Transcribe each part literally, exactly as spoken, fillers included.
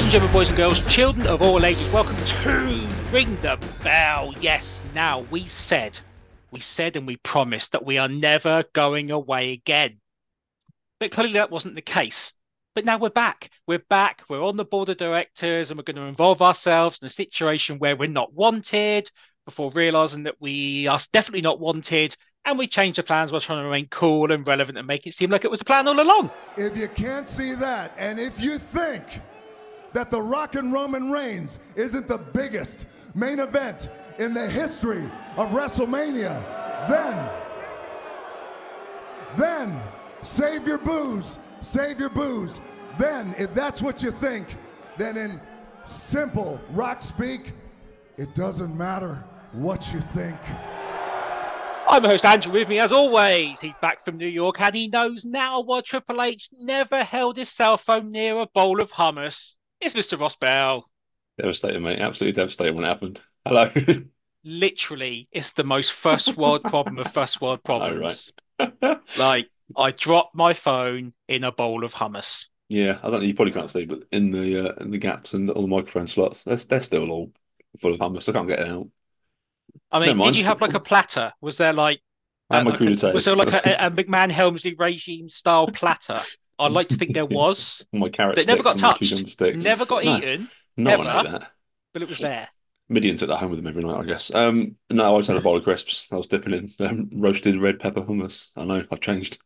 and gentlemen, boys and girls, children of all ages, welcome to Ring the Bell. Yes, now we said, we said and we promised that we are never going away again. But clearly that wasn't the case. But now we're back. We're back. We're on the board of directors and we're going to involve ourselves in a situation where we're not wanted before realizing that we are definitely not wanted. And we change the plans while trying to remain cool and relevant and make it seem like it was a plan all along. If you can't see that, and if you think that the Rockin' Roman Reigns isn't the biggest main event in the history of WrestleMania, then, then, save your booze, save your booze. Then, if that's what you think, then in simple rock speak, it doesn't matter what you think. I'm the host, Andrew. With me, as always, he's back from New York, and he knows now why Triple H never held his cell phone near a bowl of hummus. It's Mister Ross Bell. Devastated, mate. Absolutely devastated when it happened. Hello. Literally, it's the most first world problem of first world problems. Oh, right. Like, I dropped my phone in a bowl of hummus. Yeah, I don't know. You probably can't see, but in the uh, in the gaps and all the microphone slots, they're, they're still all full of hummus. I can't get it out. I mean, Never mind. did you have like a platter? Was there like, I uh, had my like a, crudités. was there like a, a McMahon Helmsley regime style platter? I'd like to think there was. My carrot That sticks never got and my touched, cucumber sticks. never got No, eaten, no ever, one ate that. but it was there. Midian's at home with them every night, I guess. Um, no, I just had a bowl of crisps. I was dipping in um, roasted red pepper hummus. I know, I've changed.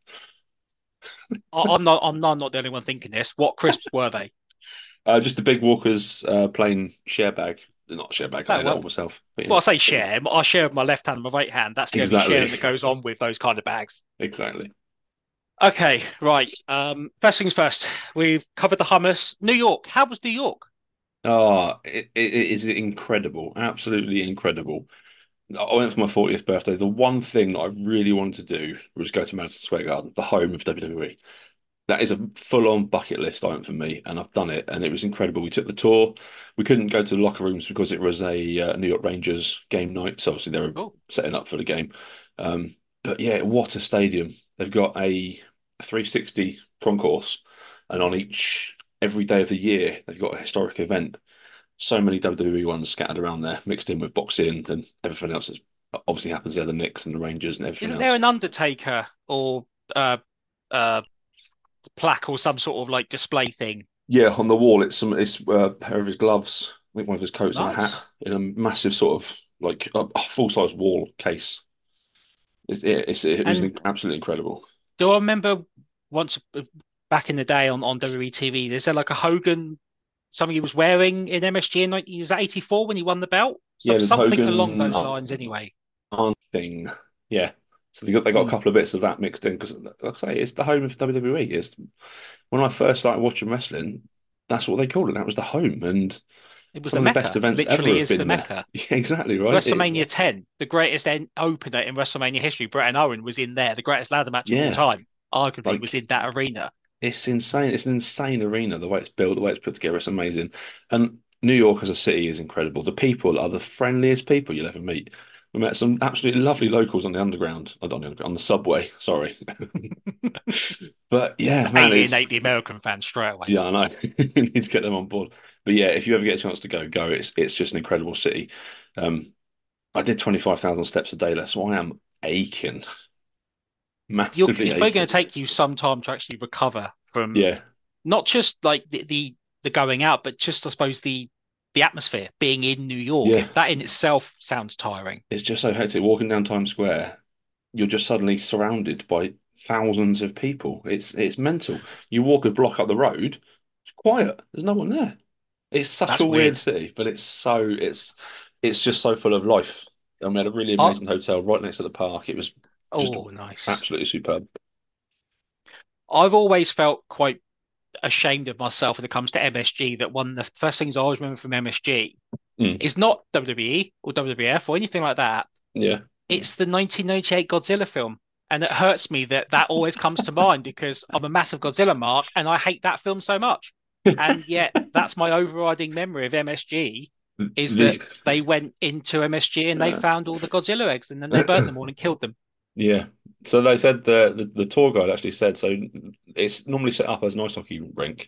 I, I'm not. I'm not, I'm not the only one thinking this. What crisps were they? Uh, just the Big Walker's uh, plain share bag. Not share bag. I Oh, made that well. one myself. But, yeah. Well, I say share. I share with my left hand and my right hand. That's the Exactly. only sharing that goes on with those kind of bags. Exactly. Okay, right. Um, first things first. We've covered the hummus. New York. How was New York? Oh, it, it, it is incredible. Absolutely incredible. I went for my fortieth birthday. The one thing that I really wanted to do was go to Madison Square Garden, the home of W W E. That is a full-on bucket list item for me, and I've done it, and it was incredible. We took the tour. We couldn't go to the locker rooms because it was a uh, New York Rangers game night, so obviously they were Oh. setting up for the game. Um, but yeah, what a stadium. They've got a three sixty concourse, and on each, every day of the year, they've got a historic event. So many W W E ones scattered around there, mixed in with boxing and everything else that obviously happens there, the Knicks and the Rangers and everything Isn't else. there an Undertaker or uh, uh, plaque or some sort of like display thing? Yeah, on the wall, it's some it's uh, a pair of his gloves, I think one of his coats and a Nice. hat in a massive sort of like a, a full-size wall case. It's, it, it's, it was And absolutely incredible. do I remember once uh, back in the day on, on W W E T V, is there like a Hogan, something he was wearing in M S G in nineteen, was that eighty-four when he won the belt? Yeah, Some, there's something Hogan along those uh, lines anyway. arm thing. Yeah, so they got they got a Mm. couple of bits of that mixed in because, like I say, it's the home of W W E. It's when I first started watching wrestling, that's what they called it. That was the home, and It was some the of the best Mecca. events ever Literally have is the been there. Mecca. Yeah, exactly right. It- WrestleMania ten, the greatest en- opener in WrestleMania history, Bret and Owen was in there. The greatest ladder match of all yeah, time, arguably, was like in that arena. it's insane. It's an insane arena. The way it's built, the way it's put together, it's amazing. And New York as a city is incredible. The people are the friendliest people you'll ever meet. We met some absolutely lovely locals on the underground, uh, on the, on the subway. Sorry, but yeah, man, it's Alienate the American fans straight away. yeah, I know. You need to get them on board. But yeah, if you ever get a chance to go, go. It's it's just an incredible city. Um, I did twenty-five thousand steps a day less, so I am aching, You're, massively it's probably going aching. to take you some time to actually recover from Yeah, not just like the, the the going out, but just I suppose the the atmosphere being in New York. yeah. That in itself sounds tiring. It's just so hectic. Walking down Times Square, you're just suddenly surrounded by thousands of people. It's it's mental. You walk a block up the road, it's quiet. There's no one there. It's such That's a weird weird. city, but it's so it's it's just so full of life. And we had a really Oh, amazing hotel right next to the park. It was just oh, nice. absolutely superb. I've always felt quite ashamed of myself when it comes to M S G. That one of the first things I always remember from M S G Mm, is not W W E or W W F or anything like that. yeah. It's the nineteen ninety-eight Godzilla film. And it hurts me that that always comes to mind because I'm a massive Godzilla mark and I hate that film so much. And yet that's my overriding memory of M S G is that The, they went into M S G and they uh, found all the Godzilla eggs and then they burnt them all and killed them. yeah. So they said the, the the tour guide actually said so it's normally set up as an ice hockey rink.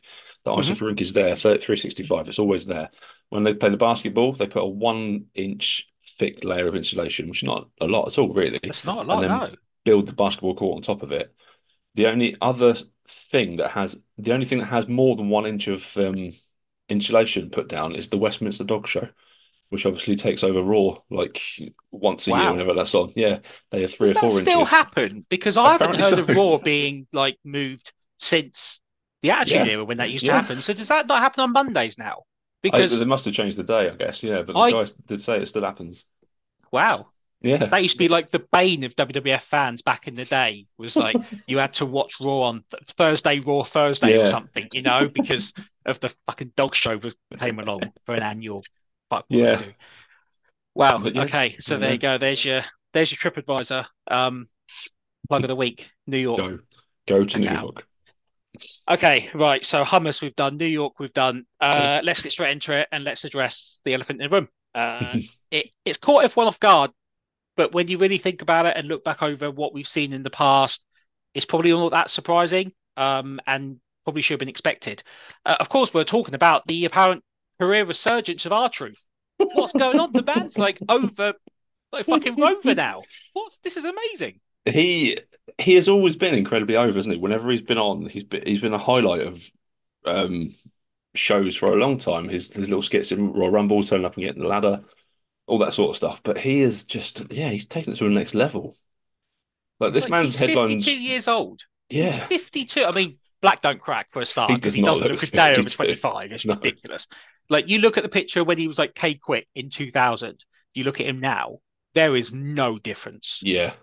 The Hmm. icing rink is there, three sixty-five. It's always there. When they play the basketball, they put a one inch thick layer of insulation, which is not a lot at all, really, It's not a and lot, then no. build the basketball court on top of it. The only other thing that has the only thing that has more than one inch of um, insulation put down is the Westminster Dog Show, which obviously takes over Raw like once a year Wow. whenever that's on. Yeah, they have three Does or that four still inches. happen? Because I haven't Apparently heard so. of Raw being like moved since the Attitude Yeah, Era when that used to yeah. happen. So does that not happen on Mondays now? I, they Because must have changed the day, I guess. Yeah, but the I, guys did say it still happens. wow, Yeah, that used to be like the bane of W W F fans back in the day. Was like you had to watch Raw on th Thursday, Raw Thursday or yeah, something, you know, because of the fucking dog show was came along for an annual. Fuck what they yeah. do. Wow. But yeah, Okay, so there you there you go. go. There's your there's your TripAdvisor um plug of the week, New York Go, go to and New now. York. Okay, right. So hummus we've done, New York we've done. Uh, let's get straight into it and let's address the elephant in the room. Uh, it it's caught everyone off guard, but when you really think about it and look back over what we've seen in the past, it's probably not that surprising, um, and probably should have been expected. Uh, of course, we're talking about the apparent career resurgence of R-Truth. What's going on? The band's like over, like fucking Rover now. What's this is amazing. He he has always been incredibly over, hasn't he? Whenever he's been on, he's been he's been a highlight of um shows for a long time. His his little skits in Royal Rumble, turning up and getting the ladder, all that sort of stuff. But he is just yeah, he's taken it to the next level. Like this Like man's he's fifty-two headlines, years old. He's yeah, fifty-two. I mean, black don't crack for a he start because does he not doesn't look look a day over fifty-two. twenty-five. It's No, ridiculous. Like you look at the picture when he was like K Quick in two thousand, you look at him now, there is no difference. yeah.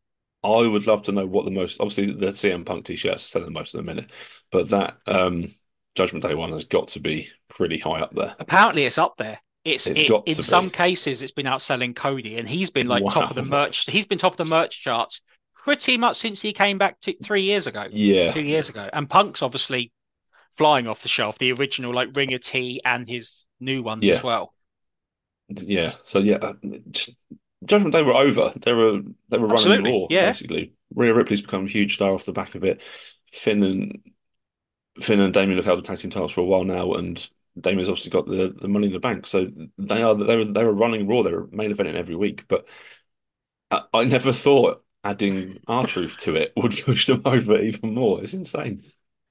I would love to know what the most obviously the C M Punk t-shirts are selling the most at the minute, but that um Judgment Day one has got to be pretty high up there. Apparently it's up there. It's It's it got in to some be. cases it's been outselling Cody and he's been like top Wow. of the merch. He's been top of the merch charts pretty much since he came back t three years ago, Yeah. two years ago. And Punk's obviously flying off the shelf, the original like Ringer T and his new ones as Yeah. well. Yeah. So yeah, uh, just Judgment Day were over. They were they were running Absolutely. Raw Yeah. basically. Rhea Ripley's become a huge star off the back of it. Finn and Finn and Damien have held the tag team titles for a while now, and Damien's obviously got the, the money in the bank. So they are they were they were running Raw. They were main eventing every week. But I, I never thought adding R-Truth to it would push them over even more. It's insane.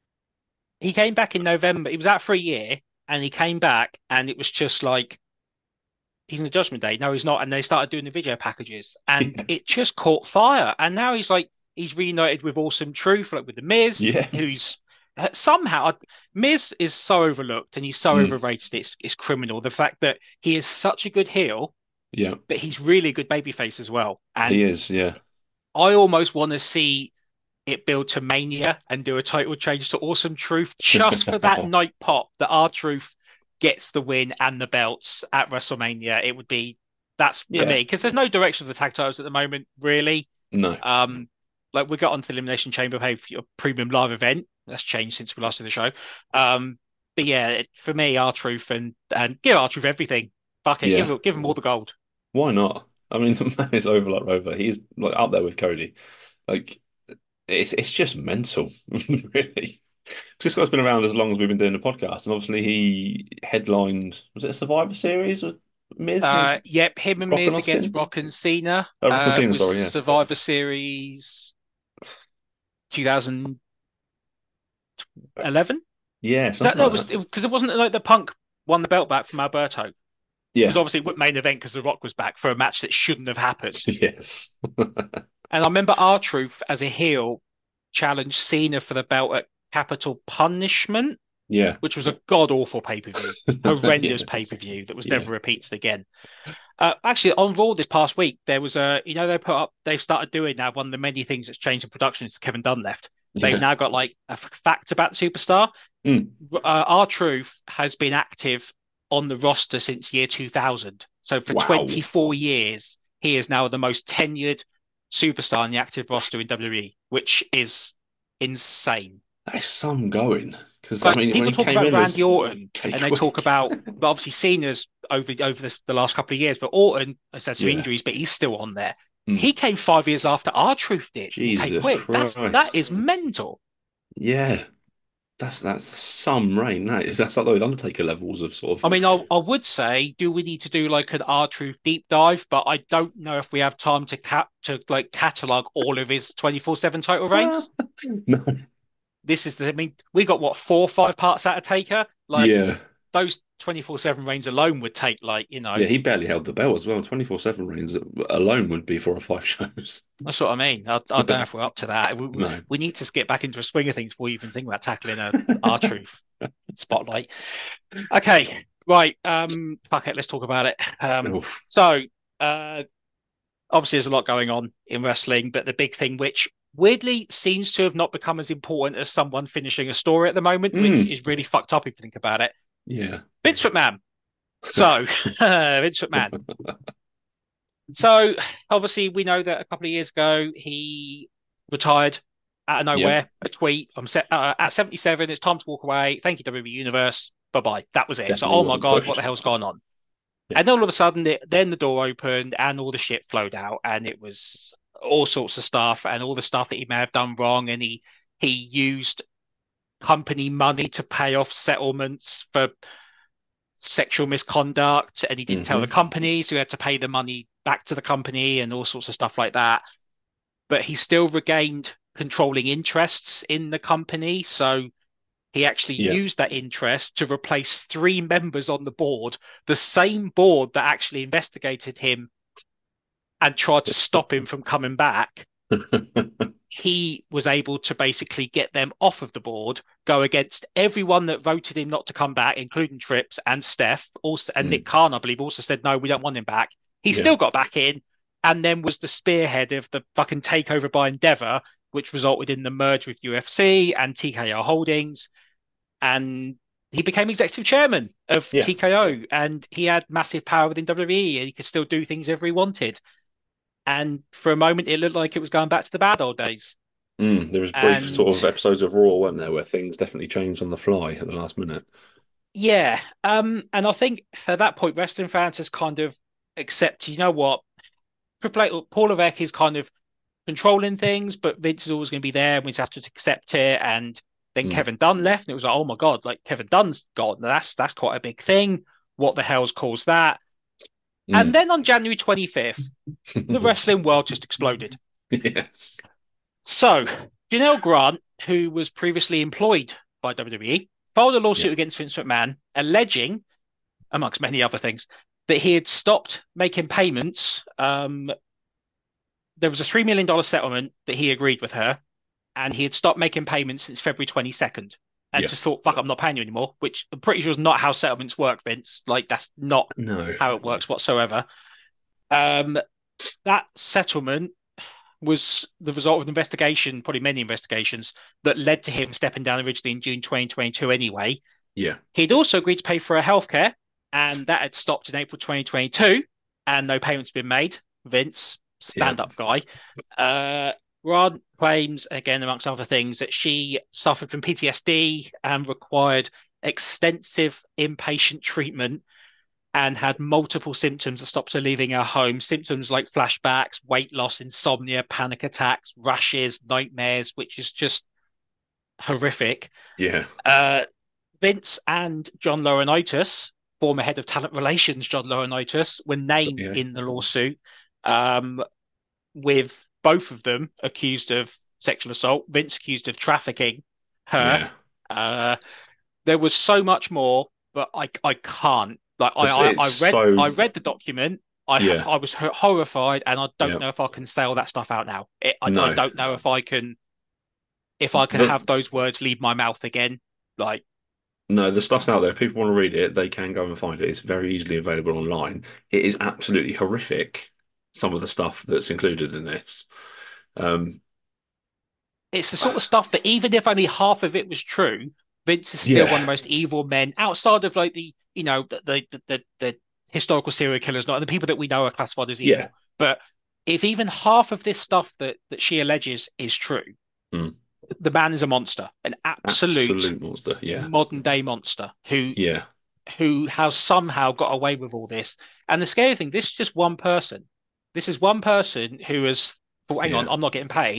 He came back in November. He was out for a year and he came back and it was just like he's in the Judgment Day. No, he's not. And they started doing the video packages and it just caught fire. And now he's like he's reunited with Awesome Truth, like with the Miz, Yeah. who's uh, somehow Miz is so overlooked and he's so Mm. overrated. It's it's criminal. The fact that he is such a good heel, Yeah. but he's really a good babyface as well. And He is. Yeah. I almost want to see it build to Mania and do a title change to Awesome Truth just for that night pop that R-Truth gets the win and the belts at WrestleMania. It would be that's for Yeah. me because there's no direction for the tag titles at the moment, really. No. Um, like we got on the Elimination Chamber pay for your premium live event. That's changed since we last did the show. Um, but yeah, it, for me, R-Truth and and give R-Truth everything. Fuck it, Yeah. give give him all the gold. Why not? I mean, the man is over like Rover. He's like up there with Cody. Like it's it's just mental, really. Because this guy's been around as long as we've been doing the podcast, and obviously he headlined, was it a Survivor Series with Miz against Uh, yep, him and Rock and Miz against Austin? Rock and Cena. Oh, Rock and Uh, it Cena, was sorry, yeah. Survivor Series two thousand eleven. Yeah, Is that something no? It like was that. because it, it wasn't like the Punk won the belt back from Alberto. It Yeah. was obviously main event because The Rock was back for a match that shouldn't have happened. Yes. And I remember R-Truth as a heel challenged Cena for the belt at Capital Punishment, Yeah. which was a god awful pay per view, horrendous Yes. pay per view that was Yeah. never repeated again. Uh, actually, on Raw this past week, there was a you know they put up they started doing now one of the many things that's changed in production is Kevin Dunn left. They've Yeah. now got like a f- fact about the superstar. Mm. Uh, R-Truth has been active on the roster since year two thousand. So for Wow. twenty-four years, he is now the most tenured superstar in the active roster in W W E, which is insane. That is some going. Because I Like mean, when people he talk came about in as Randy Orton K and they talk Quick. about, but obviously Cena's over over the, the last couple of years, but Orton has had some Yeah. injuries, but he's still on there. Mm. He came five years after R-Truth did. K Jesus Quick. That's that Christ. is mental. Yeah. That's that's some rain. That is that's like those Undertaker levels of sort I of. mean, I, I would say, do we need to do like an R-Truth deep dive? But I don't know if we have time to cap to like catalog all of his twenty-four seven title reigns. No. This is the, I mean, we got what, four or five parts out of Taker? Like Yeah. those twenty-four seven reigns alone would take like, you know, Yeah, he barely held the belt as well. twenty-four seven reigns alone would be four or five shows. that's what I mean. I, I don't know if we're up to that. We, we, No. we need to get back into a swing of things before we even think about tackling a R-Truth spotlight. Okay, right. Um, fuck it, let's talk about it. Um, Oof. so uh obviously there's a lot going on in wrestling, but the big thing, which weirdly seems to have not become as important as someone finishing a story at the moment, which Mm. is really fucked up if you think about it. Yeah. Vince McMahon. So, Vince McMahon. So, obviously, we know that a couple of years ago he retired out of Yep. nowhere. A tweet: "I'm set uh, at seventy-seven. It's time to walk away. Thank you, W W E Universe. Bye bye." That was it. So, Definitely oh my wasn't god, what the pushed. hell's gone on? Yeah. And all of a sudden, it, then the door opened and all the shit flowed out, and it was all sorts of stuff, and all the stuff that he may have done wrong, and he he used company money to pay off settlements for sexual misconduct, and he didn't tell the Hmm. company, so he had to pay the money back to the company, and all sorts of stuff like that. But he still regained controlling interests in the company, so he actually Yeah. used that interest to replace three members on the board, the same board that actually investigated him and tried to stop him from coming back. He was able to basically get them off of the board, go against everyone that voted him not to come back, including Trips and Steph, also and Nick Mm. Khan, I believe, also said no, we don't want him back. He Yeah. still got back in, and then was the spearhead of the fucking takeover by Endeavor, which resulted in the merge with U F C and T K O Holdings, and he became executive chairman of Yeah. T K O, and he had massive power within W W E, and he could still do things ever he wanted. And for a moment, it looked like it was going back to the bad old days. Mm. There was brief And sort of episodes of Raw, weren't there, where things definitely changed on the fly at the last minute. yeah, um, and I think at that point, wrestling fans has kind of accepted, you know what, Triple H, Paul Levesque is kind of controlling things, but Vince is always going to be there, and we just have to accept it. And then Mm. Kevin Dunn left, and it was like, oh my god, like Kevin Dunn's gone. That's that's quite a big thing. What the hell's caused that? And Mm. then on January twenty-fifth, the wrestling world just exploded. Yes. So, Janelle Grant, who was previously employed by W W E, filed a Yeah. lawsuit against Vince McMahon, alleging, amongst many other things, that he had stopped making payments. Um, there was a three million dollars settlement that he agreed with her, and he had stopped making payments since February twenty-second. And Yeah. just thought, fuck, I'm not paying you anymore, which I'm pretty sure is not how settlements work, Vince. Like, that's not No. how it works whatsoever. Um, that settlement was the result of an investigation, probably many investigations, that led to him stepping down originally in June twenty twenty-two anyway. Yeah. He'd also agreed to pay for her healthcare, and that had stopped in April twenty twenty-two, and no payments been made. Vince, Yeah. stand up guy. Uh, Rod claims, again, amongst other things, that she suffered from P T S D and required extensive inpatient treatment and had multiple symptoms that stopped her leaving her home. Symptoms like flashbacks, weight loss, insomnia, panic attacks, rashes, nightmares, which is just horrific. Yeah. Uh, Vince and John Laurinaitis, former head of talent relations, John Laurinaitis, were named Yeah. in the lawsuit, um, with both of them accused of sexual assault. Vince accused of trafficking her. Yeah. Uh, there was so much more, but I I can't. Like I It's, I, it's I read so. I read the document. I Yeah. I was horrified, and I don't Yeah. know if I can say all that stuff out now. It, I I No. don't know if I can if I can The have those words leave my mouth again. Like no, the stuff's out there. If people want to read it, they can go and find it. It's very easily available online. It is absolutely horrific, some of the stuff that's included in this. Um, it's the sort of stuff that even if only half of it was true, Vince is still one of yeah. the most evil men outside of like the you know the the the, the historical serial killers, not the people that we know are classified as Yeah. evil. But if even half of this stuff that that she alleges is true, Mm. the man is a monster, an absolute Absolute monster. Yeah. modern day monster who Yeah. who has somehow got away with all this. And the scary thing, this is just one person. This is one person who has thought, hang on, Yeah. I'm not getting paid.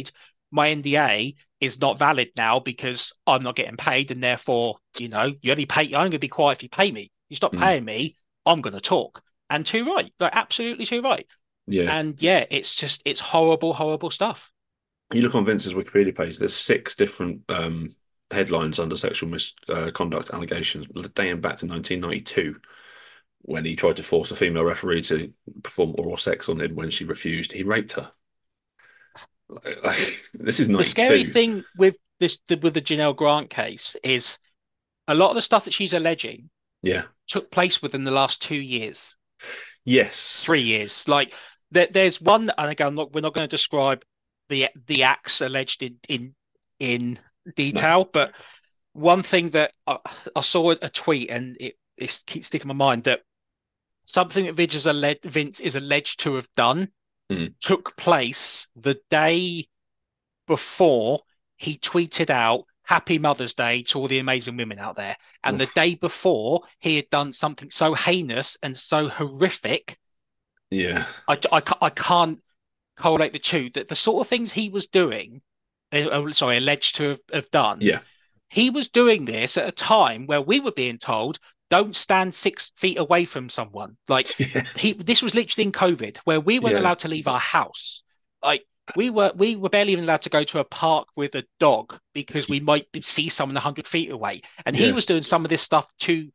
my N D A is not valid now because I'm not getting paid, and therefore, you know, you only pay. I'm going to be quiet if you pay me. You stop Mm. paying me, I'm going to talk. And too right, like absolutely too right. Yeah. And yeah, it's just it's horrible, horrible stuff. You look on Vince's Wikipedia page, there's six different um, headlines under sexual misconduct allegations dating back to nineteen ninety-two when he tried to force a female referee to perform oral sex on him when she refused. He raped her. Like, like, this is The scary ninety-two. thing with this with the Janelle Grant case is a lot of the stuff that she's alleging Yeah. took place within the last two years, Yes. three years. Like there, there's one, and again, I'm not, we're not going to describe the the acts alleged in in in No. detail, but one thing that I, I saw a tweet and it, it keeps sticking in my mind that something that Vince is, alleged, Vince is alleged to have done Mm. took place the day before he tweeted out Happy Mother's Day to all the amazing women out there. And the Oof. day before, he had done something so heinous and so horrific. Yeah. I, I, I can't correlate the two. That the sort of things he was doing, uh, sorry, alleged to have, have done, Yeah. he was doing this at a time where we were being told, don't stand six feet away from someone. Like Yeah. he, this was literally in COVID, where we weren't Yeah. allowed to leave our house. Like we were, we were barely even allowed to go to a park with a dog because we might see someone a hundred feet away. And he Yeah. was doing some of this stuff too.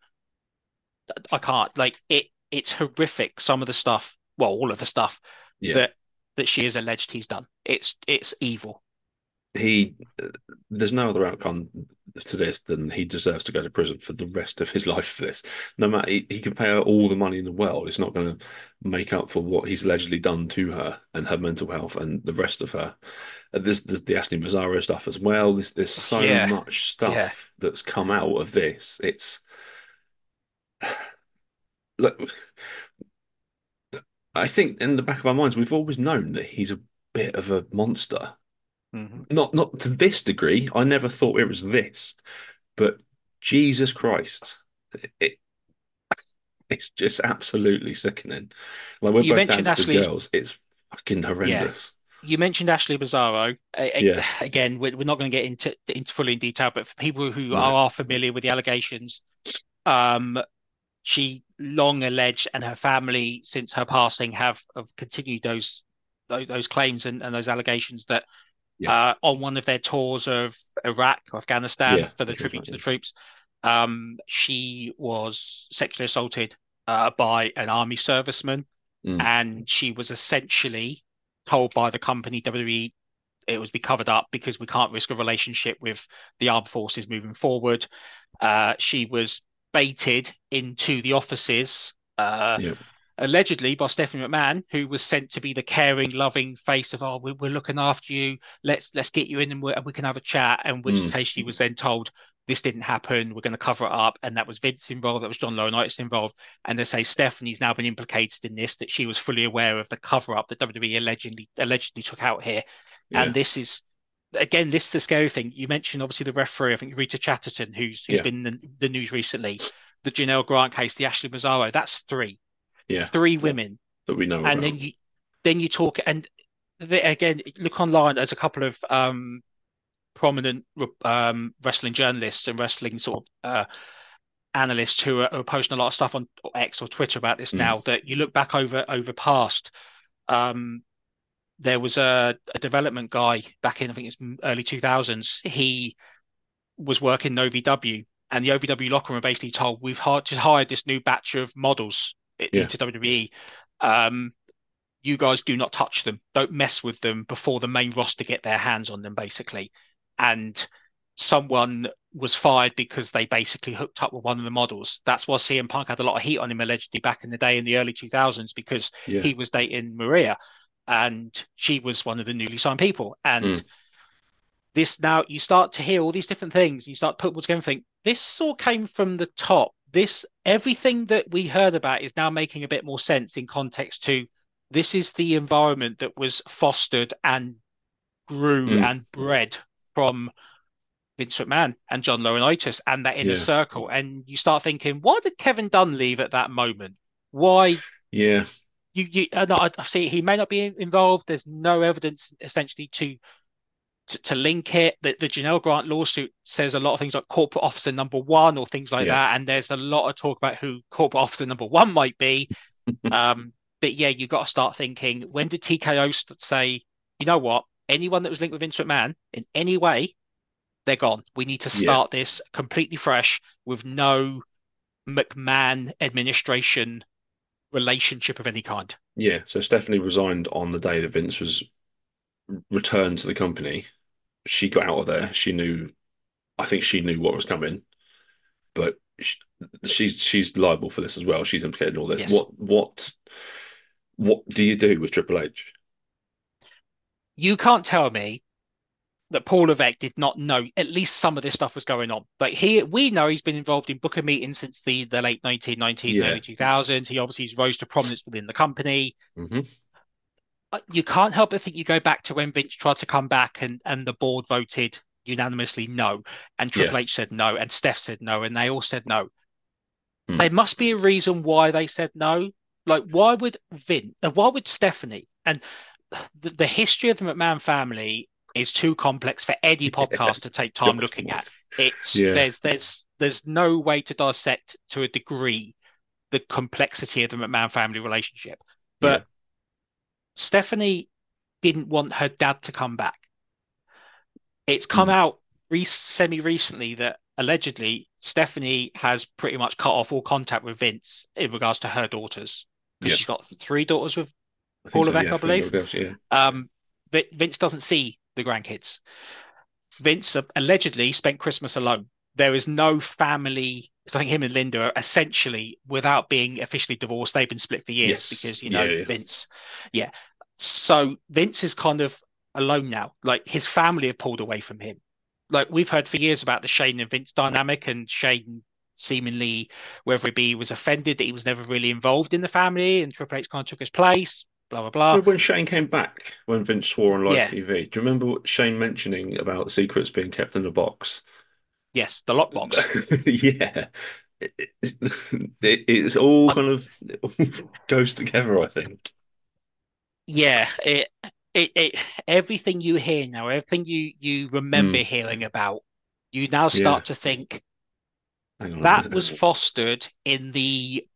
I can't like it. It's horrific. Some of the stuff, well, all of the stuff Yeah. that that she is alleged he's done. It's it's evil. He, there's no other outcome to this than he deserves to go to prison for the rest of his life for this. No matter, he, he can pay her all the money in the world. It's not going to make up for what he's allegedly done to her and her mental health and the rest of her. And there's, there's the Ashley Mazzaro stuff as well. There's, there's so Yeah, much yeah. stuff that's come out of this. It's look, I think in the back of our minds, we've always known that he's a bit of a monster. Mhm. Not not to this degree. I never thought it was this, but Jesus Christ, it, it's just absolutely sickening. Like we're You both down mentioned to the Ashley. girls. It's fucking Yeah, horrendous. you mentioned Ashley Bizzaro. Yeah, Again, we're, we're not going to get into into fully in detail, but for people who no, are familiar with the allegations, um, she long alleged, and her family since her passing have, have continued those those, those claims and, and those allegations that yeah, uh, on one of their tours of Iraq or Afghanistan yeah. for the It was tribute right, to the yeah. troops, um, she was sexually assaulted uh, by an army serviceman, Mm, and she was essentially told by the company W W E it was be covered up because we can't risk a relationship with the armed forces moving forward. Uh, she was baited into the offices, uh, yeah, allegedly by Stephanie McMahon, who was sent to be the caring, loving face of, "Oh, we're, we're looking after you. Let's let's get you in and, we can have a chat." And which mm, case she was then told, "This didn't happen. We're going to cover it up." And that was Vince involved. That was John Laurinaitis involved. And they say Stephanie's now been implicated in this, that she was fully aware of the cover up that W W E allegedly allegedly took out here. And yeah, this is again, this is the scary thing. You mentioned obviously the referee, I think Rita Chatterton, who's who's yeah, been in the, the news recently, the Janelle Grant case, the Ashley Mazzaro. That's three, yeah. three women, That we know and then about. you then you talk and the, again look online. There's a couple of um, prominent um, wrestling journalists and wrestling sort of uh, analysts who are, are posting a lot of stuff on X or Twitter about this Mm, now. That you look back over over past. Um, there was a, a development guy back in I think it's early two thousands. He was working in O V W, and the O V W locker room were basically told, "We've hired, just hired this new batch of models yeah, into W W E. Um, you guys do not touch them. Don't mess with them before the main roster get their hands on them, basically." And someone was fired because they basically hooked up with one of the models. That's why C M Punk had a lot of heat on him allegedly back in the day in the early two thousands because yeah. he was dating Maria and she was one of the newly signed people. And Mm, this now you start to hear all these different things. You start putting together and think this all came from the top. This everything that we heard about is now making a bit more sense in context to this is the environment that was fostered and grew mm, and bred from Vince McMahon and John Laurinaitis and that inner yeah, circle. And you start thinking, why did Kevin Dunn leave at that moment? Why yeah, you you uh, no, I see he may not be involved. There's no evidence essentially to to, to link it. The, the Janelle Grant lawsuit says a lot of things like corporate officer number one or things like Yeah. that. And there's a lot of talk about who corporate officer number one might be. Um, but yeah, you've got to start thinking, when did T K O say, you know what, anyone that was linked with Vince McMahon in any way, they're gone. We need to Yeah. start this completely fresh with no McMahon administration relationship of any kind. Yeah. So Stephanie resigned on the day that Vince was returned to the company. She got out of there. She knew, I think she knew what was coming, but she, she's she's liable for this as well. She's implicated in all this. Yes. What what what do you do with Triple H? You can't tell me that Paul Levesque did not know at least some of this stuff was going on. But he, we know he's been involved in Booker meetings since the, the late nineteen nineties and Yeah. early two thousands. He obviously rose to prominence within the company. hmm You can't help but think you go back to when Vince tried to come back and, and the board voted unanimously no. And Yeah. Triple H said no. And Steph said no. And they all said no. Mm. There must be a reason why they said no. Like, why would Vince, uh, why would Stephanie? And the, the history of the McMahon family is too complex for any podcast to take time God, looking what? at. It's Yeah. there's there's there's no way to dissect to a degree the complexity of the McMahon family relationship. But Yeah. Stephanie didn't want her dad to come back. It's come Mm. out re- semi recently that allegedly Stephanie has pretty much cut off all contact with Vince in regards to her daughters, because Yeah. she's got three daughters with I Paul think so. Levesque, Yeah. I Three believe. little girls. Yeah. Um, but Vince doesn't see the grandkids. Vince uh, allegedly spent Christmas alone. There is no family. So I think him and Linda are essentially, without being officially divorced, they've been split for years Yes. because, you Yeah. know, Yeah. Vince, yeah. So Vince is kind of alone now. Like, his family have pulled away from him. Like, we've heard for years about the Shane and Vince dynamic, and Shane seemingly, whether it be he was offended that he was never really involved in the family and Triple H kind of took his place, blah, blah, blah. Remember when Shane came back, when Vince swore on live Yeah. T V? Do you remember what Shane mentioning about secrets being kept in a box? Yes, the lockbox. Yeah. It, it, it's all kind of it all goes together, I think. Yeah, it, it, it, everything you hear now, everything you you remember Mm, hearing about, you now yeah. start to think Hang on a that minute. was fostered in the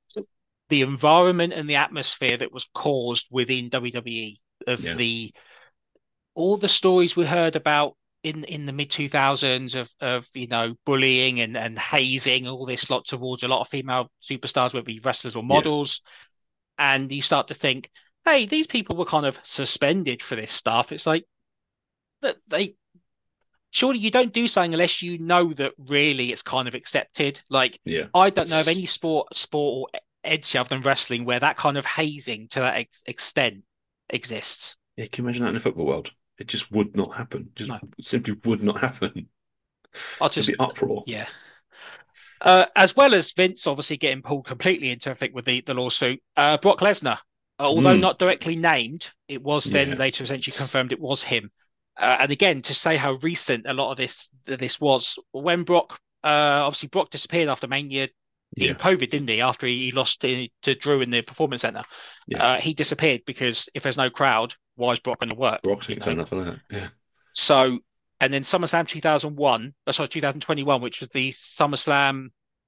the environment and the atmosphere that was caused within W W E of Yeah. the all the stories we heard about in in the mid two thousands of of you know bullying and and hazing, all this lot towards a lot of female superstars, whether it be wrestlers or Yeah. models, and you start to think, hey, these people were kind of suspended for this stuff. It's like that they surely you don't do something unless you know that really it's kind of accepted. Like, Yeah. I don't know of any sport sport or edge other than wrestling where that kind of hazing to that ex extent exists. Yeah, can you imagine that in the football world? It just would not happen. Just No, simply would not happen. I There'd be just uproar. yeah. Uh, as well as Vince obviously getting pulled completely into effect with the, the lawsuit, uh, Brock Lesnar, although Mm, not directly named, it was then yeah. later essentially confirmed it was him. Uh, and again, to say how recent a lot of this this was, when Brock, uh, obviously Brock disappeared after Mania in Yeah. COVID, didn't he? After he, he lost to, to Drew in the Performance Center, Yeah. uh, he disappeared because if there's no crowd, why is Brock going to work? Brock's You going to know? turn up for that. Yeah. So, and then SummerSlam two thousand one, uh, sorry, two thousand twenty-one, which was the SummerSlam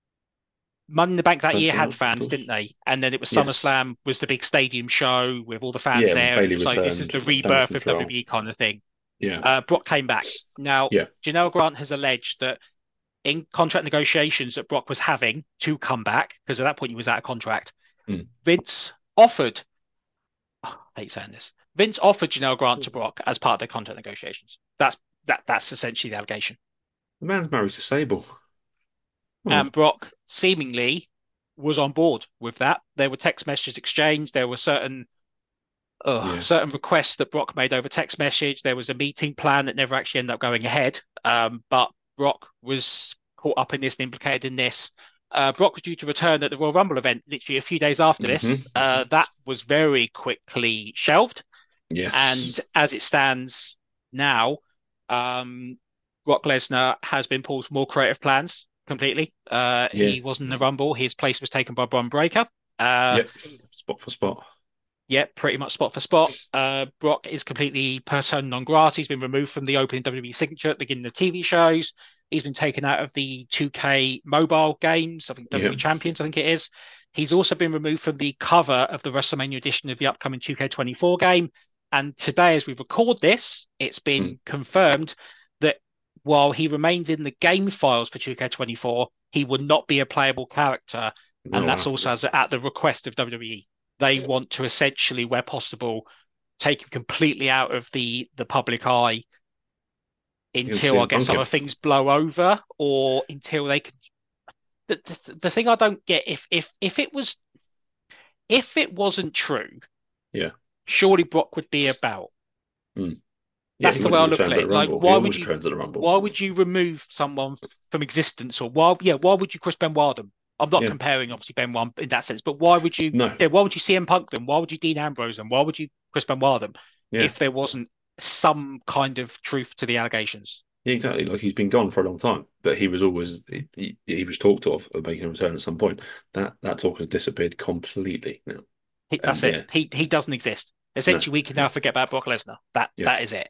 Money in the Bank that year Personnel, had of fans, course. didn't they? And then it was Yes. SummerSlam was the big stadium show with all the fans Yeah, when there, and Bailey it was like this is returned, the damage rebirth of control. W W E kind of thing. Yeah. Uh, Brock came back. Now, Yeah. Janelle Grant has alleged that in contract negotiations that Brock was having to come back, because at that point he was out of contract, Mm. Vince offered, oh, I hate saying this, Vince offered Janelle Grant to Brock as part of their contract negotiations. That's that. That's essentially the allegation. The man's married to Sable. Oh, And Brock seemingly was on board with that. There were text messages exchanged. There were certain uh, yeah. certain requests that Brock made over text message. There was a meeting plan that never actually ended up going ahead. Um, but Brock was caught up in this and implicated in this. Uh, Brock was due to return at the Royal Rumble event literally a few days after this. Mhm. Uh, that was very quickly shelved. Yes. And as it stands now, um, Brock Lesnar has been pulled for more creative plans completely. Uh, Yeah. He wasn't in the Rumble. His place was taken by Bron Breakker. Uh, Yep. Spot for spot. Yeah, pretty much spot for spot. Uh, Brock is completely persona non grata. He's been removed from the opening W W E signature at the beginning of T V shows. He's been taken out of the two K mobile games, I think Yeah. W W E Champions, I think it is. He's also been removed from the cover of the WrestleMania edition of the upcoming two K twenty-four game. And today, as we record this, it's Mm. been confirmed that while he remains in the game files for two K twenty-four, he will not be a playable character. Oh And that's wow. also as at the request of W W E. They want to essentially, where possible, take him completely out of the the public eye Even until I C M guess Punk other him. things blow over, or until they can. The, the, the thing I don't get, if if if it was if it wasn't true, Yeah. surely Brock would be about. Mm. Yeah, That's he the would way have I look at returned at the it. Like, Rumble. He why would always you returns at the Rumble. why would you remove someone from existence, or why yeah why would you Chris Benoit them? I'm not Yeah. comparing obviously Benoit in that sense, but why would you No. yeah why would you C M Punk them? Why would you Dean Ambrose them? Why would you Chris Benoit them Yeah. if there wasn't some kind of truth to the allegations? Yeah, exactly. Like he's been gone for a long time, but he was always he, he was talked of of making a return at some point. That that talk has disappeared completely now. He, that's And it. yeah, He he doesn't exist. no. Essentially, we can now forget about Brock Lesnar. That Yeah. that is it.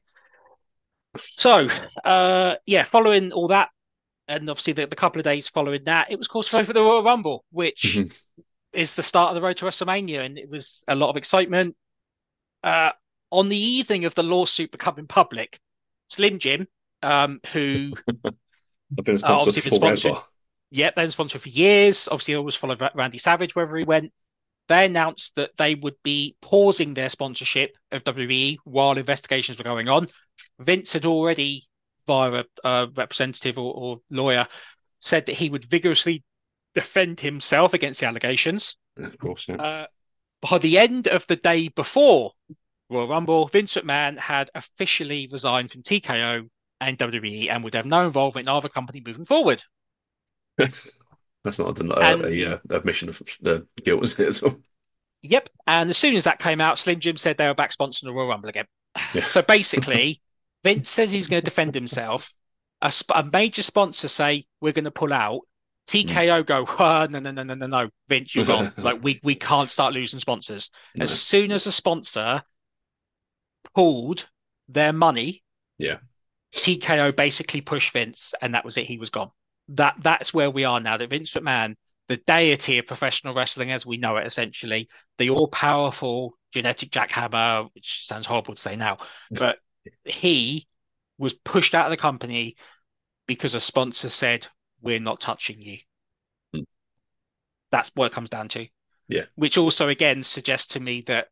So, uh, yeah, following all that, and obviously the, the couple of days following that, it was of course for the Royal Rumble, which Mhm. is the start of the road to WrestleMania, and it was a lot of excitement. Uh, on the evening of the lawsuit becoming public, Slim Jim, um, who I've been uh, sponsored obviously been sponsored, forever. yep, they've been sponsored for years. Obviously, always followed Randy Savage wherever he went. They announced that they would be pausing their sponsorship of W W E while investigations were going on. Vince had already, via a, a representative or, or lawyer, said that he would vigorously defend himself against the allegations. Yeah, of course, yeah. Uh, by the end of the day before Royal Rumble, Vince McMahon had officially resigned from T K O and W W E and would have no involvement in either company moving forward. That's not a, a, a, And uh, admission of the guilt, is it? At all? yep, and as soon as that came out, Slim Jim said they were back sponsoring the Royal Rumble again. Yeah. So basically, Vince says he's going to defend himself. A, sp- a major sponsor say we're going to pull out. T K O go, oh, no, no, no, no, no, no, Vince, you're gone. Like we we can't start losing sponsors. As No. soon as a sponsor pulled their money, Yeah. T K O basically pushed Vince, and that was it. He was gone. That that's where we are now. That Vince McMahon, the deity of professional wrestling as we know it, essentially, the all-powerful genetic jackhammer, which sounds horrible to say now, but he was pushed out of the company because a sponsor said, "We're not touching you." Mm. That's what it comes down to. Yeah. Which also, again, suggests to me that,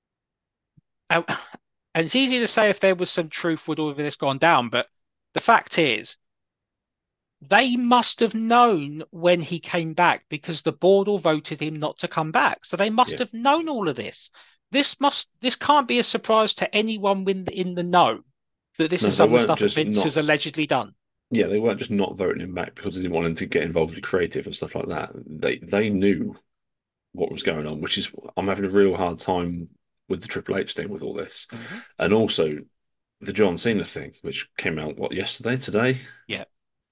uh, and it's easy to say if there was some truth would all of this gone down, but the fact is, they must have known when he came back because the board all voted him not to come back. So they must Yeah. have known all of this. This must this can't be a surprise to anyone in the, in the know that this No, is they some of the weren't stuff that just Vince not. has allegedly done. Yeah, they weren't just not voting him back because they didn't want him to get involved with creative and stuff like that. They they knew what was going on, which is I'm having a real hard time with the Triple H thing with all this, Mm-hmm. and also the John Cena thing, which came out what yesterday, today. Yeah.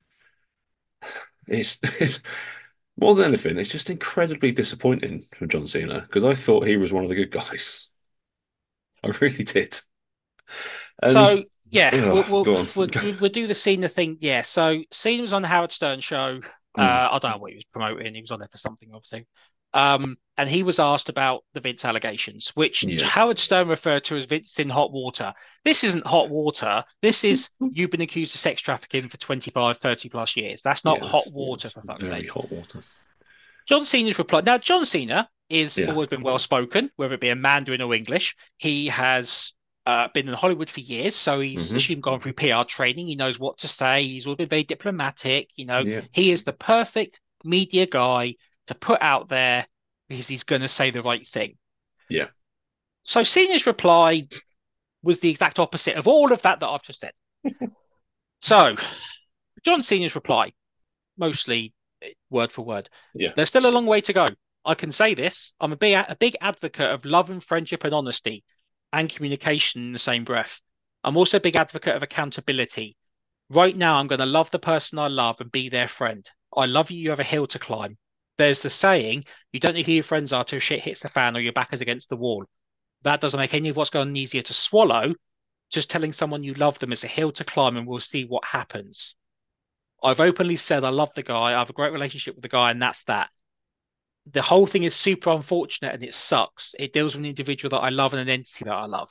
It's, it's more than anything, it's just incredibly disappointing for John Cena because I thought he was one of the good guys. I really did. And So yeah, we'll oh, we'll go on. we'll, we'll do the Cena thing. Yeah. So Cena was on the Howard Stern show. Mm, Uh, I don't know what he was promoting. He was on there for something, obviously. Um, and he was asked about the Vince allegations, which yeah. Howard Stern referred to as Vince in hot water. This isn't hot water. This is you've been accused of sex trafficking for twenty-five, thirty plus years. That's not Yeah, hot that's, water, that's for fuck's very sake. hot water. John Cena's reply. Now, John Cena is Yeah. always been well spoken, whether it be in Mandarin or English. He has uh, been in Hollywood for years, so he's hmm assumed gone through P R training. He knows what to say. He's always been very diplomatic. You know, Yeah. he is the perfect media guy to put out there because he's going to say the right thing. Yeah. So Cena's reply was the exact opposite of all of that that I've just said. So John Cena's reply, mostly word for word. Yeah. There's still a long way to go. I can say this. I'm a big, a big advocate of love and friendship and honesty and communication in the same breath. I'm also a big advocate of accountability. Right now, I'm going to love the person I love and be their friend. I love you. You have a hill to climb. There's the saying, you don't know who your friends are till shit hits the fan or your back is against the wall. That doesn't make any of what's going on easier to swallow. Just telling someone you love them is a hill to climb, and we'll see what happens. I've openly said I love the guy. I have a great relationship with the guy, and that's that. The whole thing is super unfortunate and it sucks. It deals with an individual that I love and an entity that I love.